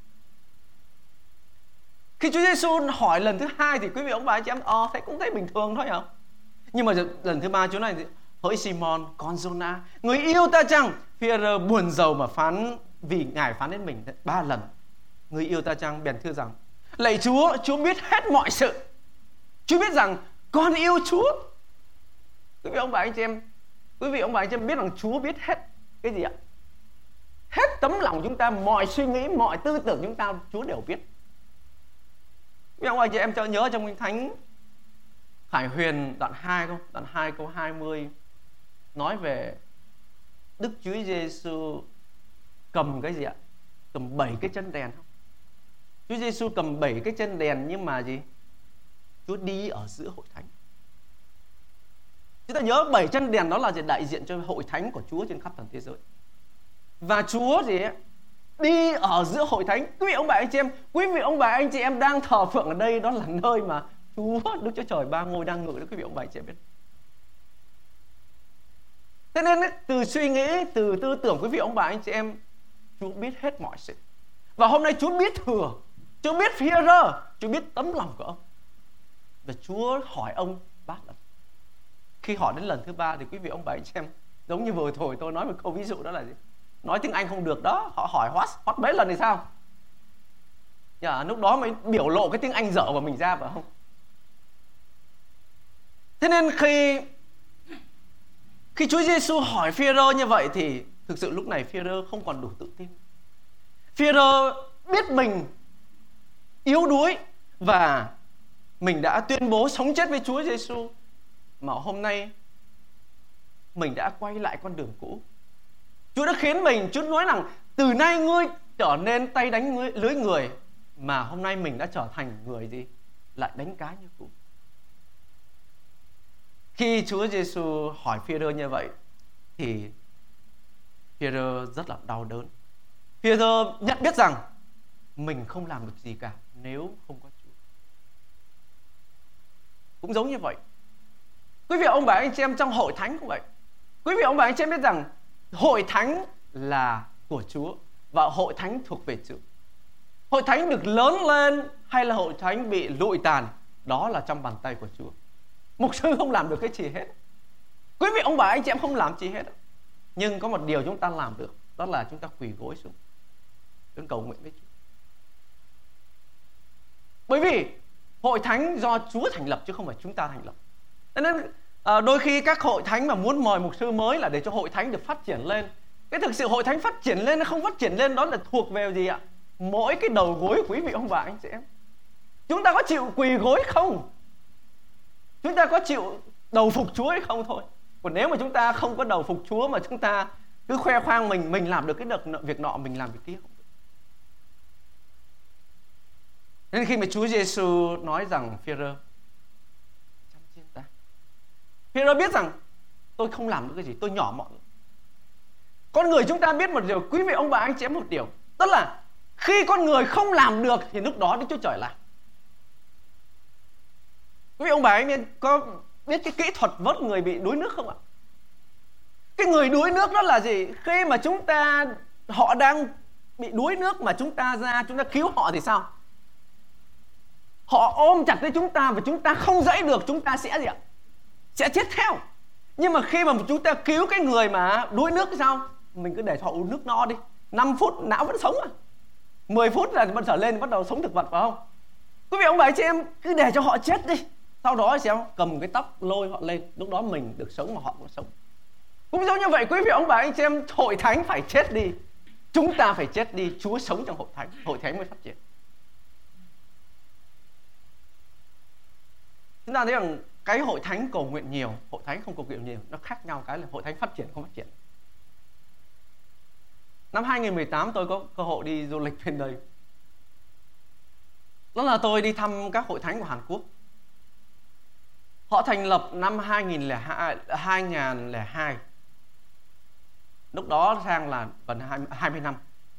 Khi Chúa Giêsu hỏi lần thứ hai thì quý vị ông bà anh chị em ờ thấy cũng thấy bình thường thôi hả? Nhưng mà lần thứ ba Chúa nói, hỡi Simon con Giô-na, người yêu ta chăng? Phi-e-rơ buồn rầu mà phán, vì Ngài phán đến mình ba lần, người yêu ta chăng? Bèn thưa rằng, lạy Chúa, Chúa biết hết mọi sự. Chúa biết rằng con yêu Chúa. Quý vị ông bà anh chị em, quý vị ông bà anh chị em biết rằng Chúa biết hết cái gì ạ? Hết tấm lòng chúng ta, mọi suy nghĩ, mọi tư tưởng chúng ta, Chúa đều biết. Quý vị ông bà anh chị em cho nhớ trong Kinh Thánh Khải Huyền đoạn hai không? Đoạn hai câu hai mươi nói về Đức Chúa Giêsu cầm cái gì ạ? Cầm bảy cái chân đèn không? Chúa Giêsu cầm bảy cái chân đèn, nhưng mà gì? Chúa đi ở giữa hội thánh. Chúng ta nhớ bảy chân đèn đó là gì? Đại diện cho hội thánh của Chúa trên khắp toàn thế giới. Và Chúa gì ấy, đi ở giữa hội thánh. Quý vị ông bà anh chị em, quý vị ông bà anh chị em đang thờ phượng ở đây, đó là nơi mà Chúa Đức Chúa Trời ba ngôi đang ngự đó, quý vị ông bà anh chị em biết. Thế nên ấy, từ suy nghĩ, từ tư tưởng quý vị ông bà anh chị em, Chúa biết hết mọi sự. Và hôm nay Chúa biết thừa, Chúa biết Phi-e-rơ, Chúa biết tấm lòng của ông. Và Chúa hỏi ông ba lần. Khi hỏi đến lần thứ ba thì quý vị ông bà anh chị em, giống như vừa rồi tôi nói một câu ví dụ, đó là gì? Nói tiếng Anh không được đó, họ hỏi what, what mấy lần thì sao? Dạ, lúc đó mới biểu lộ cái tiếng Anh dở của mình ra, phải không? Thế nên khi Khi Chúa Giêsu hỏi Phi-e-rơ như vậy thì thực sự lúc này Phi-e-rơ không còn đủ tự tin. Phi-e-rơ biết mình yếu đuối và mình đã tuyên bố sống chết với Chúa Giêsu, mà hôm nay mình đã quay lại con đường cũ. Chúa đã khiến mình, Chúa nói rằng từ nay ngươi trở nên tay đánh ngươi, lưới người, mà hôm nay mình đã trở thành người gì? Lại đánh cá như cũ. Khi Chúa Giêsu hỏi Phi-e-rơ như vậy thì Phi-e-rơ rất là đau đớn. Phi-e-rơ nhận biết rằng mình không làm được gì cả nếu không có Chúa. Cũng giống như vậy, quý vị ông bà anh chị em trong hội thánh cũng vậy. Quý vị ông bà anh chị em biết rằng hội thánh là của Chúa và hội thánh thuộc về Chúa. Hội thánh được lớn lên hay là hội thánh bị lụi tàn, đó là trong bàn tay của Chúa. Mục sư không làm được cái gì hết, quý vị ông bà anh chị em không làm gì hết. Nhưng có một điều chúng ta làm được, đó là chúng ta quỳ gối xuống đến cầu nguyện với Chúa. Bởi vì hội thánh do Chúa thành lập chứ không phải chúng ta thành lập. Nên à, đôi khi các hội thánh mà muốn mời mục sư mới là để cho hội thánh được phát triển lên. Cái thực sự hội thánh phát triển lên hay không phát triển lên đó là thuộc về gì ạ? Mỗi cái đầu gối của quý vị ông bà anh chị em. Chúng ta có chịu quỳ gối không? Chúng ta có chịu đầu phục Chúa hay không thôi. Còn nếu mà chúng ta không có đầu phục Chúa mà chúng ta cứ khoe khoang mình mình làm được cái đợt việc nọ, mình làm việc kia không được. Nên khi mà Chúa Giêsu nói rằng Phi-e-rơ, chăm chiên ta, Phi-e-rơ biết rằng tôi không làm được cái gì, tôi nhỏ mọn. Con người chúng ta biết một điều, quý vị ông bà anh chị em một điều, tức là khi con người không làm được thì lúc đó Đức Chúa Trời làm. Quý vị ông bà anh có biết cái kỹ thuật vớt người bị đuối nước không ạ? Cái người đuối nước đó là gì? Khi mà chúng ta, họ đang bị đuối nước mà chúng ta ra, chúng ta cứu họ thì sao? Họ ôm chặt lấy chúng ta và chúng ta không dãy được, chúng ta sẽ gì ạ? Sẽ chết theo. Nhưng mà khi mà chúng ta cứu cái người mà đuối nước thì sao? Mình cứ để họ uống nước no đi, năm phút não vẫn sống à, mười phút là bắt trở lên bắt đầu sống thực vật, phải không? Quý vị ông bà chị em cứ để cho họ chết đi, sau đó xem cầm cái tóc lôi họ lên, lúc đó mình được sống mà họ cũng sống. Cũng giống như vậy, quý vị ông bà anh chị em, hội thánh phải chết đi, chúng ta phải chết đi, Chúa sống trong hội thánh, hội thánh mới phát triển. Chúng ta thấy rằng cái hội thánh cầu nguyện nhiều, hội thánh không cầu nguyện nhiều, nó khác nhau cái là hội thánh phát triển không phát triển. Năm hai không một tám tôi có cơ hội đi du lịch bên đây. Đó là tôi đi thăm các hội thánh của Hàn Quốc. Họ thành lập năm hai không không hai. Lúc đó sang là gần hai mươi năm.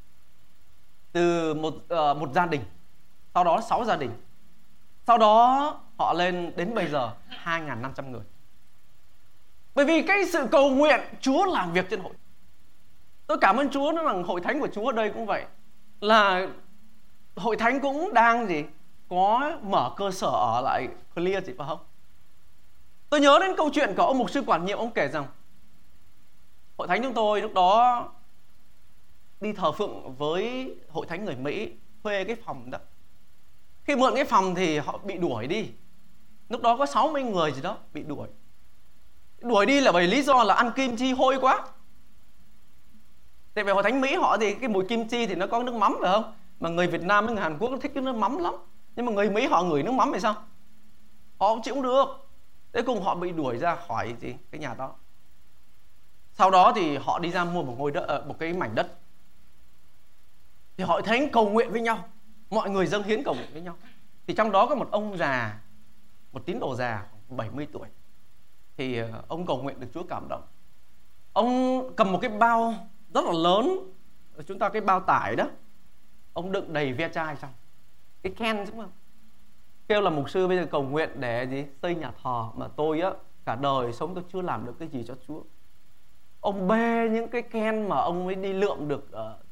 Từ một, uh, một gia đình, sau đó sáu gia đình, sau đó họ lên đến bây giờ hai nghìn năm trăm người. Bởi vì cái sự cầu nguyện, Chúa làm việc trên hội. Tôi cảm ơn Chúa nó rằng hội thánh của Chúa ở đây cũng vậy, là hội thánh cũng đang gì có mở cơ sở ở lại Clear gì phải không? Tôi nhớ đến câu chuyện của ông mục sư quản nhiệm, ông kể rằng hội thánh chúng tôi lúc đó đi thờ phượng với hội thánh người Mỹ, thuê cái phòng đó. Khi mượn cái phòng thì họ bị đuổi đi. Lúc đó có sáu mươi người gì đó bị đuổi. Đuổi đi là bởi lý do là ăn kim chi hôi quá. Tại vì hội thánh Mỹ họ thì cái mùi kim chi thì nó có nước mắm phải không? Mà người Việt Nam với người Hàn Quốc nó thích cái nước mắm lắm. Nhưng mà người Mỹ họ ngửi nước mắm thì sao? Họ không chịu không được. Cuối cùng họ bị đuổi ra khỏi gì cái nhà đó. Sau đó thì họ đi ra mua một ngôi đất, một cái mảnh đất. Thì hội thánh cầu nguyện với nhau, mọi người dâng hiến cầu nguyện với nhau. Thì trong đó có một ông già, một tín đồ già khoảng bảy mươi tuổi. Thì ông cầu nguyện được Chúa cảm động. Ông cầm một cái bao rất là lớn, chúng ta cái bao tải đó, ông đựng đầy ve chai trong cái can chứ mà. Kêu là mục sư bây giờ cầu nguyện để gì xây nhà thờ, mà tôi á cả đời sống tôi chưa làm được cái gì cho Chúa. Ông bê những cái can mà ông ấy đi lượm được uh,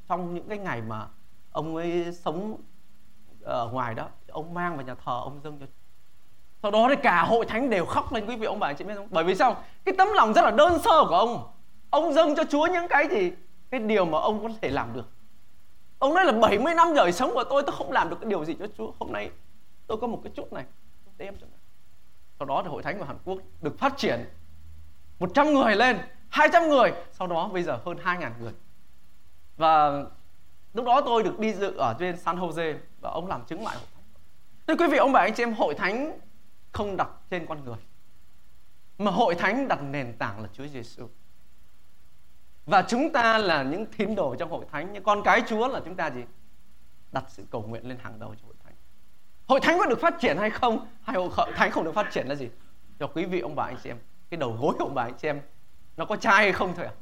trong những cái ngày mà ông ấy sống ở ngoài đó, ông mang vào nhà thờ, ông dâng cho. Sau đó thì cả hội thánh đều khóc lên, quý vị ông bà anh chị biết không? Bởi vì sao? Cái tấm lòng rất là đơn sơ của ông. Ông dâng cho Chúa những cái gì? Cái điều mà ông có thể làm được. Ông nói là bảy mươi năm đời sống của tôi, tôi không làm được cái điều gì cho Chúa. Hôm nay tôi có một cái chút này, tôi đem cho Ngài. Sau đó thì hội thánh của Hàn Quốc được phát triển một trăm người lên, hai trăm người, sau đó bây giờ hơn hai nghìn người. Và lúc đó tôi được đi dự ở trên San Jose và ông làm chứng lại hội thánh. Thưa quý vị ông bà anh chị em, hội thánh không đặt trên con người, mà hội thánh đặt nền tảng là Chúa Giêsu. Và chúng ta là những tín đồ trong hội thánh, những con cái Chúa là chúng ta gì? Đặt sự cầu nguyện lên hàng đầu cho hội thánh. Hội thánh có được phát triển hay không? Hay hội thánh không được phát triển là gì? Cho quý vị ông bà anh chị em, cái đầu gối ông bà anh chị em nó có chai hay không thôi à?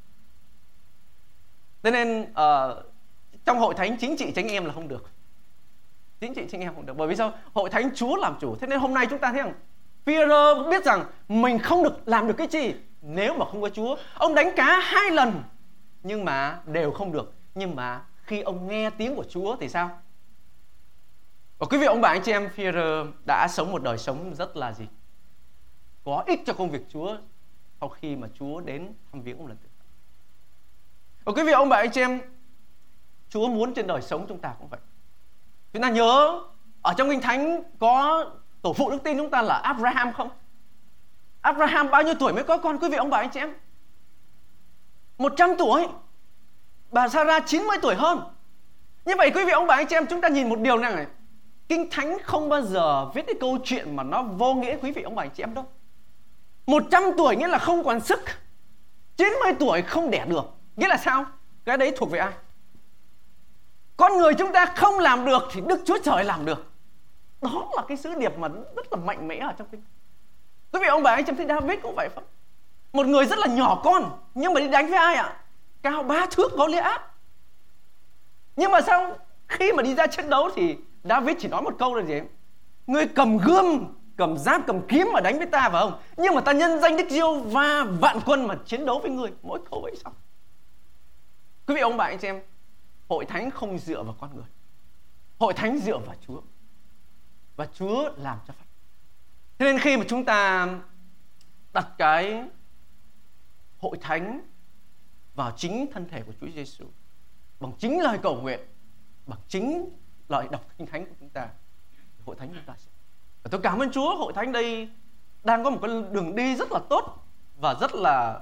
Thế nên uh, trong hội thánh chính trị chính em là không được. Chính trị chính em không được. Bởi vì sao? Hội thánh Chúa làm chủ. Thế nên hôm nay chúng ta thấy rằng Phi-e-rơ biết rằng mình không được làm được cái gì nếu mà không có Chúa. Ông đánh cá hai lần nhưng mà đều không được. Nhưng mà khi ông nghe tiếng của Chúa thì sao? Và quý vị ông bà anh chị em, Phi-e-rơ đã sống một đời sống rất là gì? Có ích cho công việc Chúa sau khi mà Chúa đến thăm viếng ông lần thứ hai. Và quý vị ông bà anh chị em, Chúa muốn trên đời sống chúng ta cũng vậy. Chúng ta nhớ ở trong Kinh Thánh có tổ phụ đức tin chúng ta là Abraham không? Abraham bao nhiêu tuổi mới có con quý vị ông bà anh chị em? một trăm tuổi. Bà Sarah chín mươi tuổi hơn. Như vậy quý vị ông bà anh chị em, chúng ta nhìn một điều này này. Kinh Thánh không bao giờ viết cái câu chuyện mà nó vô nghĩa quý vị ông bà anh chị em đâu. một trăm tuổi nghĩa là không còn sức. chín mươi tuổi không đẻ được. Nghĩa là sao? Cái đấy thuộc về ai? Con người chúng ta không làm được thì Đức Chúa Trời làm được. Đó là cái sứ điệp mà rất là mạnh mẽ ở trong Kinh. Quý vị ông bà anh chị em thấy David cũng vậy không? Một người rất là nhỏ con nhưng mà đi đánh với ai ạ? Cao ba thước Goliath. Nhưng mà sao? Khi mà đi ra chiến đấu thì David chỉ nói một câu là gì? Ngươi cầm gươm, cầm giáp, cầm kiếm mà đánh với ta phải không? Nhưng mà ta nhân danh Đức Giê-hô-va vạn quân mà chiến đấu với ngươi. Mỗi câu vậy xong. Quý vị ông bà anh chị em, hội thánh không dựa vào con người. Hội thánh dựa vào Chúa. Và Chúa làm cho phát. Thế nên khi mà chúng ta đặt cái hội thánh vào chính thân thể của Chúa Giêsu, bằng chính lời cầu nguyện, bằng chính lời đọc Kinh Thánh của chúng ta, hội thánh chúng ta sẽ. Và tôi cảm ơn Chúa, hội thánh đây đang có một cái đường đi rất là tốt và rất là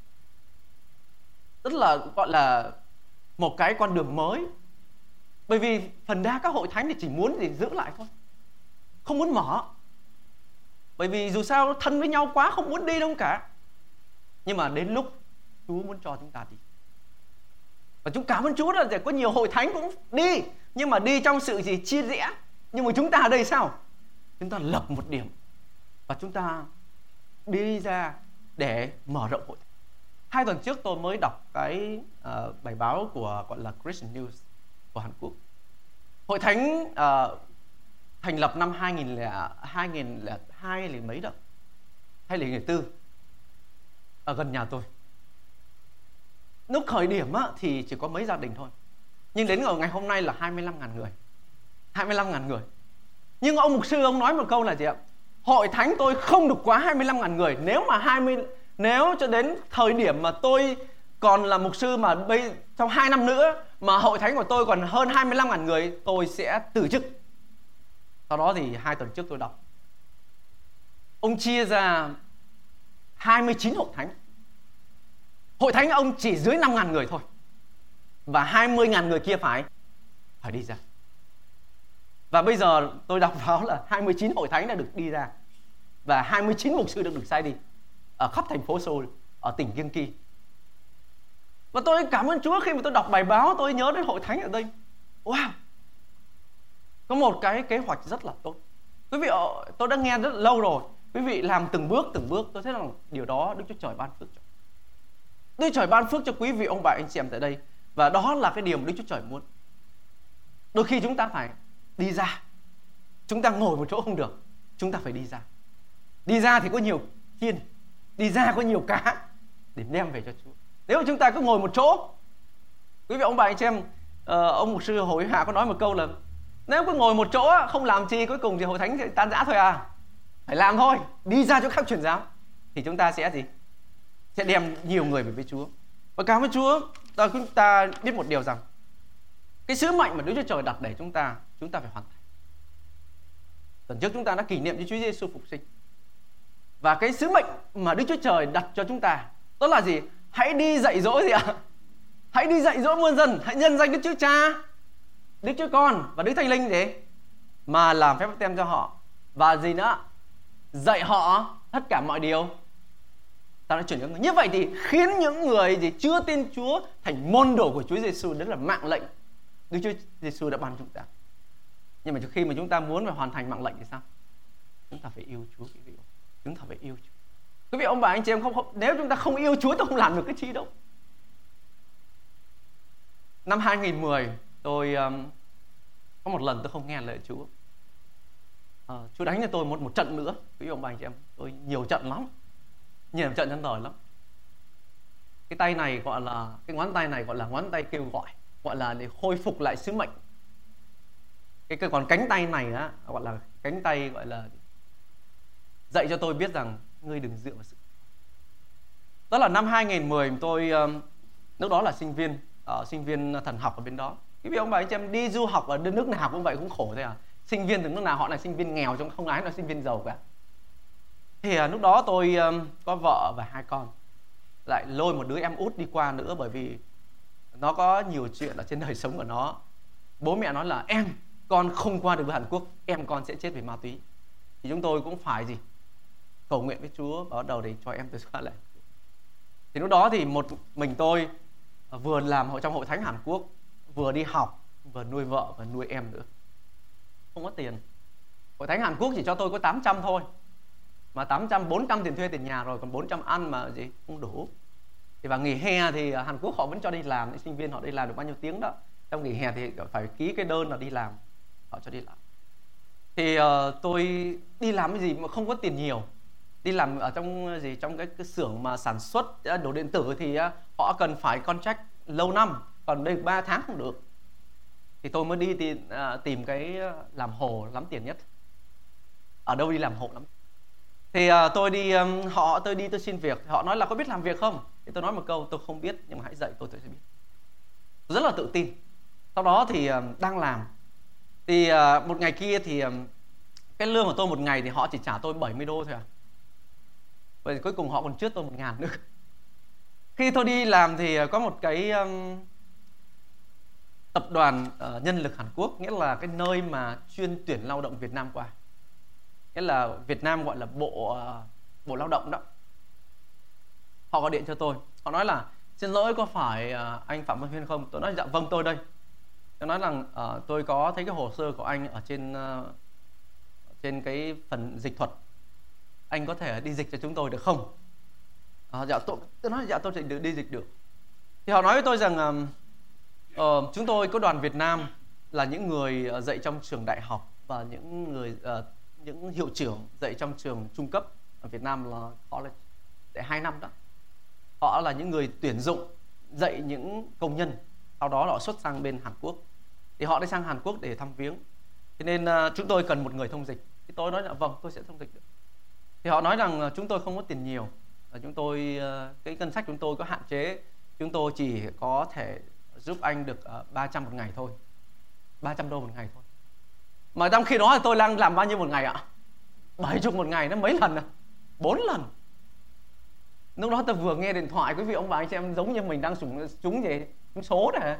rất là gọi là một cái con đường mới. Bởi vì phần đa các hội thánh thì chỉ muốn gì giữ lại thôi, không muốn mở. Bởi vì dù sao thân với nhau quá, không muốn đi đâu cả. Nhưng mà đến lúc Chúa muốn cho chúng ta đi. Và chúng cảm ơn Chúa là có nhiều hội thánh cũng đi, nhưng mà đi trong sự gì chia rẽ. Nhưng mà chúng ta ở đây sao? Chúng ta lập một điểm và chúng ta đi ra để mở rộng hội thánh. Hai tuần trước tôi mới đọc cái uh, bài báo của gọi là Christian News của Hàn Quốc. Hội thánh uh, thành lập năm hai nghìn lẻ hai hay mấy đó, hay là bốn ở gần nhà tôi. Lúc khởi điểm á, thì chỉ có mấy gia đình thôi. Nhưng đến ngày hôm nay là hai mươi lăm nghìn người. hai mươi lăm nghìn người. Nhưng ông mục sư ông nói một câu là gì ạ? Hội thánh tôi không được quá hai mươi lăm nghìn người. Nếu mà hai mươi nếu cho đến thời điểm mà tôi còn là mục sư mà bây trong hai năm nữa mà hội thánh của tôi còn hơn hai mươi lăm nghìn người, tôi sẽ từ chức. Sau đó thì hai tuần trước tôi đọc, ông chia ra hai mươi chín hội thánh. Hội thánh ông chỉ dưới năm nghìn người thôi. Và hai mươi nghìn người kia phải Phải đi ra. Và bây giờ tôi đọc báo là hai mươi chín hội thánh đã được đi ra. Và hai mươi chín mục sư được được sai đi ở khắp thành phố Seoul, ở tỉnh Gyeonggi. Và tôi cảm ơn Chúa khi mà tôi đọc bài báo, tôi nhớ đến hội thánh ở đây. Wow, có một cái kế hoạch rất là tốt. Quý vị, tôi đã nghe rất lâu rồi. Quý vị làm từng bước từng bước, tôi thấy rằng điều đó Đức Chúa Trời ban phước cho. Đức Chúa Trời ban phước cho quý vị ông bà anh chị em tại đây. Và đó là cái điều mà Đức Chúa Trời muốn. Đôi khi chúng ta phải đi ra. Chúng ta ngồi một chỗ không được, chúng ta phải đi ra. Đi ra thì có nhiều chiên, đi ra có nhiều cá để đem về cho Chúa. Nếu mà chúng ta cứ ngồi một chỗ Quý vị ông bà anh chị em, uh, ông mục sư Hồ Huy Hạ có nói một câu là nếu cứ ngồi một chỗ không làm chi, cuối cùng thì hội thánh tan rã thôi à. Phải làm thôi, đi ra chỗ khác truyền giáo, thì chúng ta sẽ gì? Sẽ đem nhiều người về với Chúa. Và cảm ơn Chúa, chúng ta biết một điều rằng cái sứ mệnh mà Đức Chúa Trời đặt để chúng ta, chúng ta phải hoàn thành. Tuần trước chúng ta đã kỷ niệm cho Chúa Giêsu phục sinh. Và cái sứ mệnh mà Đức Chúa Trời đặt cho chúng ta, đó là gì? Hãy đi dạy dỗ gì ạ? Hãy đi dạy dỗ muôn dân, hãy nhân danh Đức Chúa Cha, Đức Chúa Con và Đức Thánh Linh để mà làm phép báp têm cho họ. Và gì nữa? Dạy họ tất cả mọi điều ta đã truyền cho người. Như vậy thì khiến những người gì chưa tin Chúa thành môn đồ của Chúa Giêsu. Đó là mạng lệnh Đức Chúa Giêsu đã ban chúng ta. Nhưng mà khi mà chúng ta muốn phải hoàn thành mạng lệnh thì sao? Chúng ta phải yêu Chúa, quý vị. Chúng ta phải yêu Chúa. Quý vị ông bà anh chị em, không, không nếu chúng ta không yêu Chúa, tôi không làm được cái chi đâu. Năm hai nghìn mười tôi um, có một lần tôi không nghe lời Chúa. Uh, Chúa đánh cho tôi một một trận nữa, quý vị ông bà anh chị em. Tôi nhiều trận lắm, nhiều trận nhân đời lắm. Cái tay này gọi là cái ngón tay này gọi là ngón tay kêu gọi, gọi là để khôi phục lại sứ mệnh. Cái, cái còn cánh tay này á gọi là cánh tay gọi là dạy cho tôi biết rằng ngươi đừng dựa vào sự. Đó là năm hai nghìn mười, tôi um, lúc đó là sinh viên, uh, sinh viên thần học ở bên đó. Quý vị ông bà anh chị em, đi du học ở nước nào cũng vậy, cũng khổ thôi à. Sinh viên từ nước nào họ là sinh viên nghèo, chứ không ai là sinh viên giàu cả. Thì uh, lúc đó tôi um, có vợ và hai con, lại lôi một đứa em út đi qua nữa, bởi vì nó có nhiều chuyện ở trên đời sống của nó. Bố mẹ nói là em, con không qua được với Hàn Quốc, em con sẽ chết vì ma túy. Thì chúng tôi cũng phải gì? Cầu nguyện với Chúa, bắt đầu để cho em tôi qua lại. Thì lúc đó thì một mình tôi vừa làm trong hội thánh Hàn Quốc, vừa đi học, vừa nuôi vợ và nuôi em nữa. Không có tiền. Hội thánh Hàn Quốc chỉ cho tôi có tám trăm thôi. Mà tám trăm, bốn trăm tiền thuê tiền nhà rồi, còn bốn trăm ăn mà gì không đủ. Thì và nghỉ hè thì Hàn Quốc họ vẫn cho đi làm, những sinh viên họ đi làm được bao nhiêu tiếng đó. Trong nghỉ hè thì phải ký cái đơn là đi làm, họ cho đi làm. Thì uh, tôi đi làm cái gì mà không có tiền nhiều. Đi làm ở trong gì trong cái, cái xưởng mà sản xuất đồ điện tử thì uh, họ cần phải contract lâu năm, còn đây ba tháng không được. Thì tôi mới đi tìm, uh, tìm cái làm hồ lắm tiền nhất. Ở đâu đi làm hồ lắm. Thì uh, tôi đi um, họ tôi đi tôi xin việc, họ nói là có biết làm việc không? Thì tôi nói một câu, tôi không biết, nhưng mà hãy dạy tôi tôi sẽ biết. Tôi rất là tự tin. Sau đó thì uh, đang làm. Thì uh, một ngày kia thì uh, cái lương của tôi một ngày thì họ chỉ trả tôi bảy mươi đô thôi à. Vậy cuối cùng họ còn trước tôi một ngàn nữa. Khi tôi đi làm thì uh, có một cái um, tập đoàn uh, nhân lực Hàn Quốc, nghĩa là cái nơi mà chuyên tuyển lao động Việt Nam qua. Nghĩa là Việt Nam gọi là bộ uh, bộ lao động đó. Họ gọi điện cho tôi, họ nói là xin lỗi có phải uh, anh Phạm Văn Huyên không? Tôi nói dạ vâng tôi đây. Tôi nói rằng uh, tôi có thấy cái hồ sơ của anh ở trên uh, trên cái phần dịch thuật, anh có thể đi dịch cho chúng tôi được không? Uh, dạ tôi, tôi nói dạ tôi sẽ đi dịch được. Thì họ nói với tôi rằng uh, uh, chúng tôi có đoàn Việt Nam là những người uh, dạy trong trường đại học và những người uh, những hiệu trưởng dạy trong trường trung cấp ở Việt Nam là college dạy hai năm đó. Họ là những người tuyển dụng dạy những công nhân, sau đó họ xuất sang bên Hàn Quốc. Thì họ đi sang Hàn Quốc để thăm viếng. Thế nên uh, chúng tôi cần một người thông dịch. Thì tôi nói là vâng, tôi sẽ thông dịch được. Thì họ nói rằng uh, chúng tôi không có tiền nhiều. Uh, chúng tôi uh, cái ngân sách chúng tôi có hạn chế. Chúng tôi chỉ có thể giúp anh được uh, ba trăm một ngày thôi. ba trăm đô một ngày thôi. Mà trong khi đó thì tôi đang làm bao nhiêu một ngày ạ? bảy mươi một ngày, nó mấy lần à? bốn lần. Lúc đó tôi vừa nghe điện thoại, quý vị ông bà anh chị em giống như mình đang trúng trúng gì trúng số này,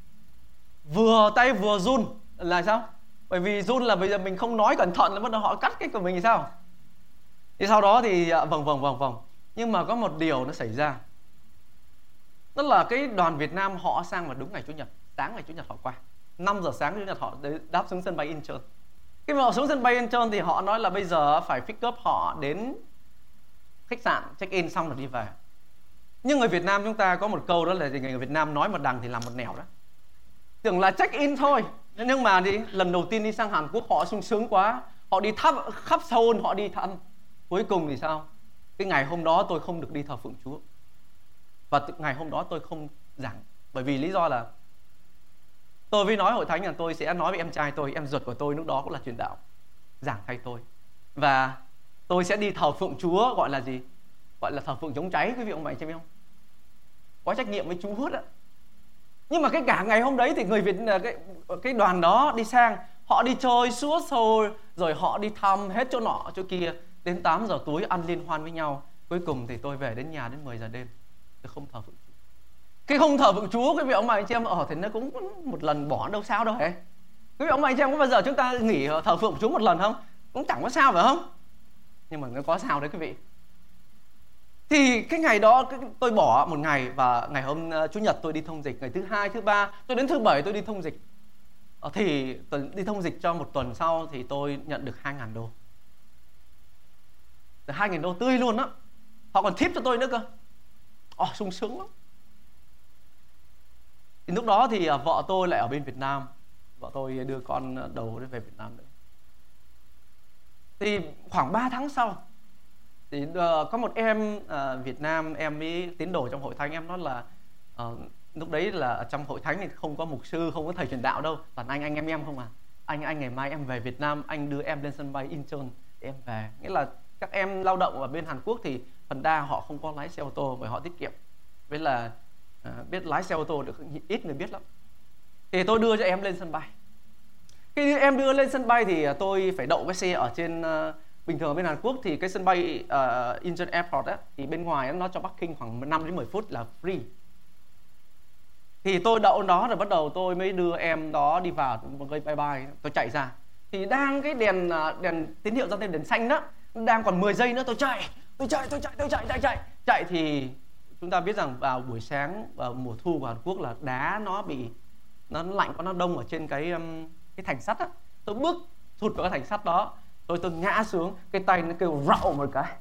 vừa tay vừa run là sao? Bởi vì run là bây giờ mình không nói cẩn thận là bắt đầu họ cắt cái của mình thì sao? Thì sau đó thì vâng vâng vâng vâng. Nhưng mà có một điều nó xảy ra, đó là cái đoàn Việt Nam họ sang vào đúng ngày Chủ nhật, sáng ngày Chủ nhật họ qua, năm giờ sáng Chủ nhật họ đáp xuống sân bay Incheon. Khi mà họ xuống sân bay Incheon thì họ nói là bây giờ phải pick up họ đến khách sạn, check in xong rồi đi về. Nhưng người Việt Nam chúng ta có một câu đó là người Việt Nam nói một đằng thì làm một nẻo đó. Tưởng là check in thôi, nhưng mà đi lần đầu tiên đi sang Hàn Quốc họ sung sướng quá, họ đi thăm khắp Seoul, họ đi thăm. Cuối cùng thì sao? Cái ngày hôm đó tôi không được đi thờ phượng Chúa. Và ngày hôm đó tôi không giảng Bởi vì lý do là tôi với nói hội thánh là tôi sẽ nói với em trai tôi, em ruột của tôi lúc đó cũng là truyền đạo, giảng thay tôi. Và tôi sẽ đi thờ phượng Chúa, gọi là gì? Gọi là thờ phượng chống cháy, quý vị ông bà anh chị biết không? Có trách nhiệm với Chúa hết á. Nhưng mà cái cả ngày hôm đấy thì người Việt, cái, cái đoàn đó đi sang, họ đi chơi suốt rồi, rồi họ đi thăm hết chỗ nọ chỗ kia. Đến tám giờ tối ăn liên hoan với nhau. Cuối cùng thì tôi về đến nhà đến mười giờ đêm. Tôi không thờ phượng Chúa. Cái không thờ phượng Chúa, quý vị ông bà anh chị em, ở thì nó cũng một lần bỏ đâu sao đâu hả? Quý vị ông bà anh chị em, có bao giờ chúng ta nghỉ thờ phượng Chúa một lần không? Cũng chẳng có sao phải không? Nhưng mà nó có sao đấy quý vị. Thì cái ngày đó tôi bỏ một ngày, và ngày hôm Chủ nhật tôi đi thông dịch, ngày thứ hai, thứ ba cho đến thứ bảy tôi đi thông dịch. Thì đi thông dịch cho một tuần sau thì tôi nhận được hai ngàn đô. hai ngàn đô tươi luôn á. Họ còn tip cho tôi nữa cơ. Ồ, sung sướng lắm. Thì lúc đó thì vợ tôi lại ở bên Việt Nam. Vợ tôi đưa con đầu về Việt Nam nữa. Thì khoảng ba tháng sau thì uh, có một em uh, Việt Nam, em ấy tín đồ trong hội thánh. Em nói là uh, lúc đấy là trong hội thánh thì không có mục sư, không có thầy truyền đạo đâu, toàn anh anh em em không à. Anh anh ngày mai em về Việt Nam, anh đưa em lên sân bay Incheon để em về. Nghĩa là các em lao động ở bên Hàn Quốc thì phần đa họ không có lái xe ô tô, bởi họ tiết kiệm. Với là uh, biết lái xe ô tô được ít người biết lắm. Thì tôi đưa cho em lên sân bay. Khi em đưa lên sân bay thì tôi phải đậu cái xe ở trên uh, bình thường ở bên Hàn Quốc thì cái sân bay uh, Incheon Airport á, thì bên ngoài nó cho parking khoảng năm đến mười phút là free. Thì tôi đậu đó rồi bắt đầu tôi mới đưa em đó đi vào, một cây bye bye, tôi chạy ra. Thì đang cái đèn đèn tín hiệu giao thông, đèn xanh đó, đang còn mười giây nữa tôi chạy, tôi chạy, tôi chạy, tôi chạy, chạy, chạy. Chạy thì chúng ta biết rằng vào buổi sáng, vào mùa thu của Hàn Quốc là đá nó bị, nó lạnh quá, nó đông ở trên cái cái thành sắt á. Tôi bước thụt vào cái thành sắt đó, tôi tôi ngã xuống, cái tay nó kêu rạo một cái.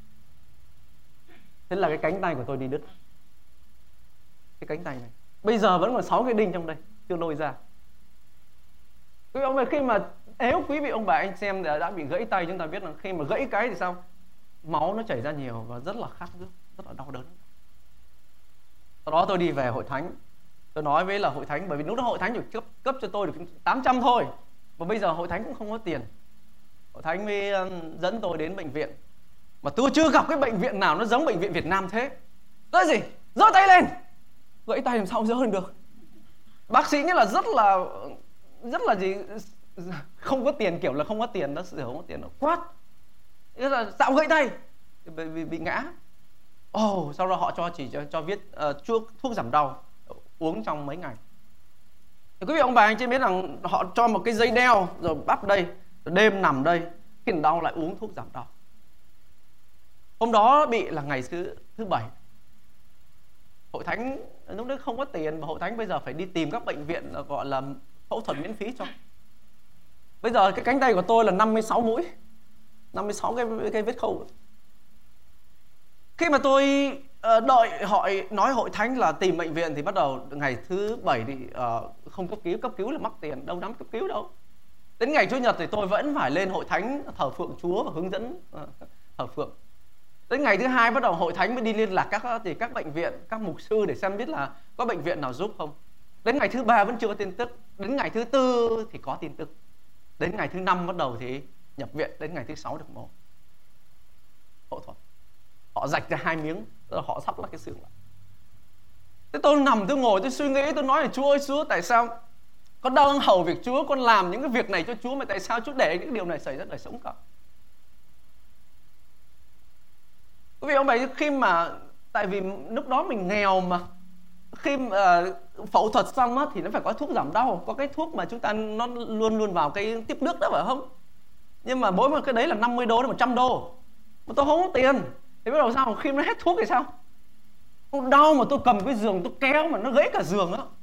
Thế là cái cánh tay của tôi đi đứt. Cái cánh tay này bây giờ vẫn còn sáu cái đinh trong đây, chưa lôi ra. Quý vị ông bà, khi mà nếu quý vị ông bà anh xem đã, đã bị gãy tay, chúng ta biết là khi mà gãy cái thì sao? Máu nó chảy ra nhiều và rất là khát nước, rất là đau đớn. Sau đó tôi đi về hội thánh. Tôi nói với là hội thánh, bởi vì lúc đó hội thánh được cấp, cấp cho tôi được tám trăm thôi. Và bây giờ hội thánh cũng không có tiền. Hội thánh mới um, dẫn tôi đến bệnh viện. Mà tôi chưa gặp cái bệnh viện nào nó giống bệnh viện Việt Nam thế. Nói gì? Giơ tay lên. Gãy tay làm sao giơ lên được? Bác sĩ nghĩa là rất là rất là gì, không có tiền, kiểu là không có tiền, nó không có tiền, nó quát. Nghĩa là dạo gãy tay bị, bị, bị ngã. Ồ, oh, sau đó họ cho chỉ cho, cho viết uh, thuốc, thuốc giảm đau uống trong mấy ngày. Thì quý vị ông bà anh chị biết rằng họ cho một cái dây đeo rồi bắp đây, rồi đêm nằm đây, khi đau lại uống thuốc giảm đau. Hôm đó bị là ngày thứ thứ bảy. Hội thánh lúc đấy không có tiền, mà hội thánh bây giờ phải đi tìm các bệnh viện gọi là phẫu thuật miễn phí cho. Bây giờ cái cánh tay của tôi là năm mươi sáu mũi, năm mươi sáu cái, cái vết khâu. Khi mà tôi uh, đợi họ nói hội thánh là tìm bệnh viện thì bắt đầu ngày thứ bảy thì uh, không cấp cứu, cấp cứu là mắc tiền, đâu dám cấp cứu đâu. Đến ngày Chủ nhật thì tôi vẫn phải lên hội thánh thờ phượng Chúa và hướng dẫn uh, thờ phượng. Đến ngày thứ hai bắt đầu hội thánh mới đi liên lạc các thì các bệnh viện, các mục sư để xem biết là có bệnh viện nào giúp không. Đến ngày thứ ba vẫn chưa có tin tức. Đến ngày thứ tư thì có tin tức. Đến ngày thứ năm bắt đầu thì nhập viện. Đến ngày thứ sáu được mổ, phẫu thuật. Họ rạch ra hai miếng, họ sắp lại cái xương lại. Thế tôi nằm, tôi ngồi, tôi suy nghĩ, tôi nói là Chúa ơi Chúa, tại sao con đang hầu việc Chúa, con làm những cái việc này cho Chúa, mà tại sao Chúa để những điều này xảy ra đời sống cả? Quý vị ông bà, khi mà tại vì lúc đó mình nghèo mà, khi mà uh, phẫu thuật xong á, thì nó phải có thuốc giảm đau, có cái thuốc mà chúng ta nó luôn luôn vào cái tiếp nước đó phải không? Nhưng mà mỗi một cái đấy là năm mươi đô đến một trăm đô, mà tôi không có tiền. Thì bắt đầu sao? Khi nó hết thuốc thì sao? Tôi đau mà tôi cầm cái giường tôi kéo mà nó gãy cả giường á.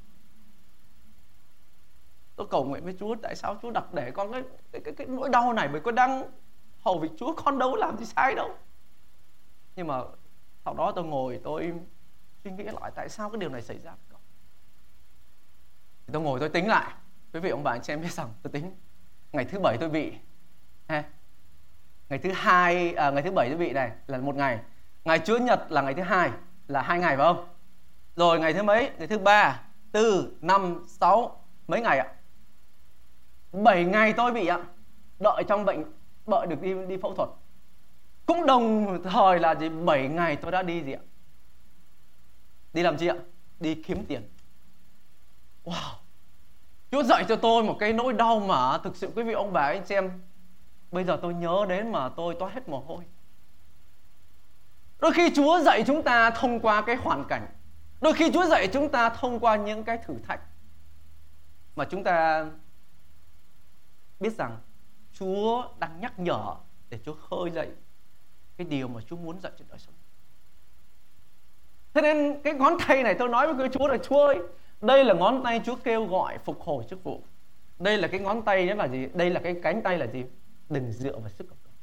Tôi cầu nguyện với Chúa, tại sao Chúa đặt để con cái cái, cái, cái nỗi đau này, bởi con đang hầu việc Chúa, con đâu làm gì sai đâu. Nhưng mà sau đó tôi ngồi tôi suy nghĩ lại tại sao cái điều này xảy ra với con. Thì tôi ngồi tôi tính lại. Quý vị ông bà anh chị em biết rằng tôi tính ngày thứ bảy tôi bị ha. Ngày thứ hai à, ngày thứ bảy tôi bị này là một ngày. Ngày Chủ nhật là ngày thứ hai, là hai ngày phải không? Rồi ngày thứ mấy? Ngày thứ ba, tư, năm, sáu, mấy ngày ạ? Bảy ngày tôi bị ạ, đợi trong bệnh, đợi được đi đi phẫu thuật. Cũng đồng thời là gì? Bảy ngày tôi đã đi gì ạ? Đi làm gì ạ? Đi kiếm tiền. Wow! Chúa dạy cho tôi một cái nỗi đau mà thực sự quý vị ông bà anh chị em, bây giờ tôi nhớ đến mà tôi toát hết mồ hôi. Đôi khi Chúa dạy chúng ta thông qua cái hoàn cảnh, đôi khi Chúa dạy chúng ta thông qua những cái thử thách mà chúng ta biết rằng Chúa đang nhắc nhở để Chúa khơi dậy cái điều mà Chúa muốn dạy trên đời sống. Thế nên cái ngón tay này tôi nói với Chúa là Chúa ơi, đây là ngón tay Chúa kêu gọi phục hồi chức vụ. Đây là cái ngón tay đó là gì? Đây là cái cánh tay là gì? Đừng dựa vào sức của con.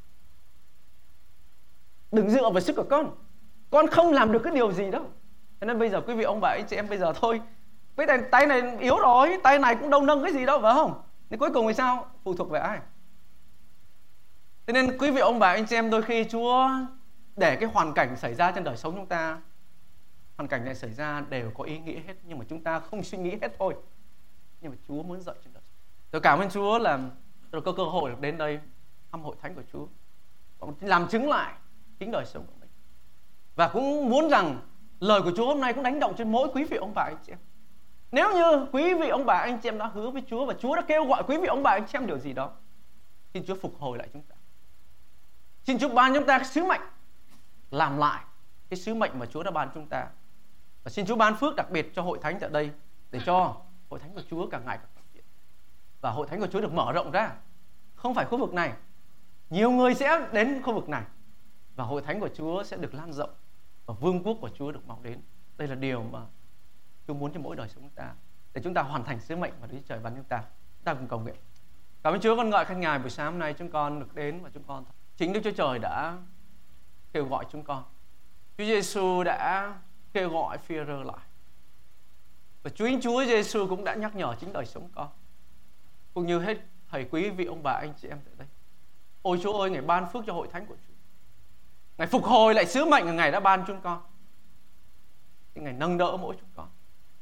Đừng dựa vào sức của con. Con không làm được cái điều gì đâu. Thế nên bây giờ quý vị ông bà anh chị em bây giờ thôi, cái tay, tay này yếu rồi, tay này cũng đâu nâng cái gì đâu, phải không? Nên cuối cùng thì sao? Phụ thuộc về ai? Thế nên quý vị ông bà anh chị em, đôi khi Chúa để cái hoàn cảnh xảy ra trên đời sống chúng ta, hoàn cảnh này xảy ra đều có ý nghĩa hết, nhưng mà chúng ta không suy nghĩ hết thôi. Nhưng mà Chúa muốn dạy trên đời sống. Tôi cảm ơn Chúa là tôi có cơ hội được đến đây thăm hội thánh của Chúa, làm chứng lại chính đời sống của mình. Và cũng muốn rằng lời của Chúa hôm nay cũng đánh động trên mỗi quý vị ông bà anh chị em. Nếu như quý vị ông bà anh chị em đã hứa với Chúa và Chúa đã kêu gọi quý vị ông bà anh chị em điều gì đó, xin Chúa phục hồi lại chúng ta. Xin Chúa ban chúng ta cái sứ mệnh làm lại cái sứ mệnh mà Chúa đã ban chúng ta. Và xin Chúa ban phước đặc biệt cho hội thánh tại đây, để cho hội thánh của Chúa càng ngày càng phát triển và hội thánh của Chúa được mở rộng ra. Không phải khu vực này, nhiều người sẽ đến khu vực này và hội thánh của Chúa sẽ được lan rộng và vương quốc của Chúa được mọc đến. Đây là điều mà Chúa muốn cho mỗi đời sống chúng ta, để chúng ta hoàn thành sứ mệnh mà Đức Chúa Trời ban chúng ta. Chúng ta cùng cầu nguyện. Cảm ơn Chúa, con ngợi khen Ngài buổi sáng hôm nay chúng con được đến và chúng con chính Đức Chúa Trời đã kêu gọi chúng con. Chúa Giêsu đã kêu gọi Phi-e-rơ lại. Và Chúa Chúa Giêsu cũng đã nhắc nhở chính đời sống con, cũng như hết thầy quý vị ông bà anh chị em tại đây. Ôi Chúa ơi, Ngài ban phước cho hội thánh của Chúa. Ngài phục hồi lại sứ mệnh mà Ngài đã ban chúng con. Thì Ngài nâng đỡ mỗi chúng con.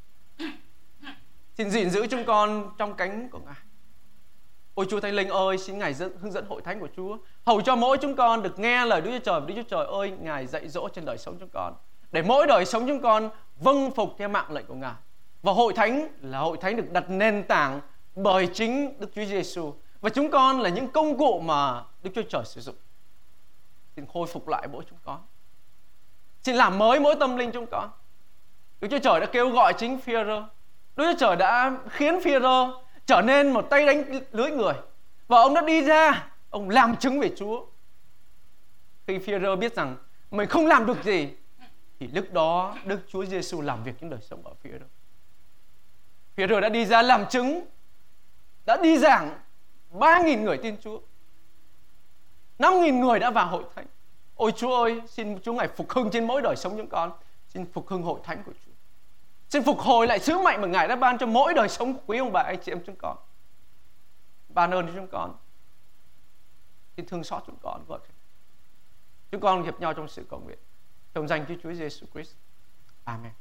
Xin gìn giữ chúng con trong cánh của Ngài. Ôi Chúa Thánh Linh ơi, xin Ngài dẫn, hướng dẫn hội thánh của Chúa, hầu cho mỗi chúng con được nghe lời Đức Chúa Trời. Và Đức Chúa Trời ơi, Ngài dạy dỗ trên đời sống chúng con, để mỗi đời sống chúng con vâng phục theo mạng lệnh của Ngài. Và hội thánh là hội thánh được đặt nền tảng bởi chính Đức Chúa Giêsu, và chúng con là những công cụ mà Đức Chúa Trời sử dụng. Xin khôi phục lại mỗi chúng con, xin làm mới mỗi tâm linh chúng con. Đức Chúa Trời đã kêu gọi chính Phi-e-rơ. Đức Chúa Trời đã khiến Phi-e-rơ trở nên một tay đánh lưới người, và ông đã đi ra, ông làm chứng về Chúa. Khi Phi-e-rơ biết rằng mình không làm được gì, thì lúc đó Đức Chúa Giêsu làm việc trong đời sống ở Phi-e-rơ. Phi-e-rơ đã đi ra làm chứng, đã đi giảng, ba nghìn người tin Chúa, năm nghìn người đã vào hội thánh. Ôi Chúa ơi, xin Chúa Ngài phục hưng trên mỗi đời sống chúng con. Xin phục hưng hội thánh của Chúa. Xin phục hồi lại sứ mệnh mà Ngài đã ban cho mỗi đời sống của quý ông bà anh chị em chúng con. Ban ơn cho chúng con. Xin thương xót chúng con. Chúng con hiệp nhau trong sự cầu nguyện trong danh Chúa Giêsu Christ. Amen.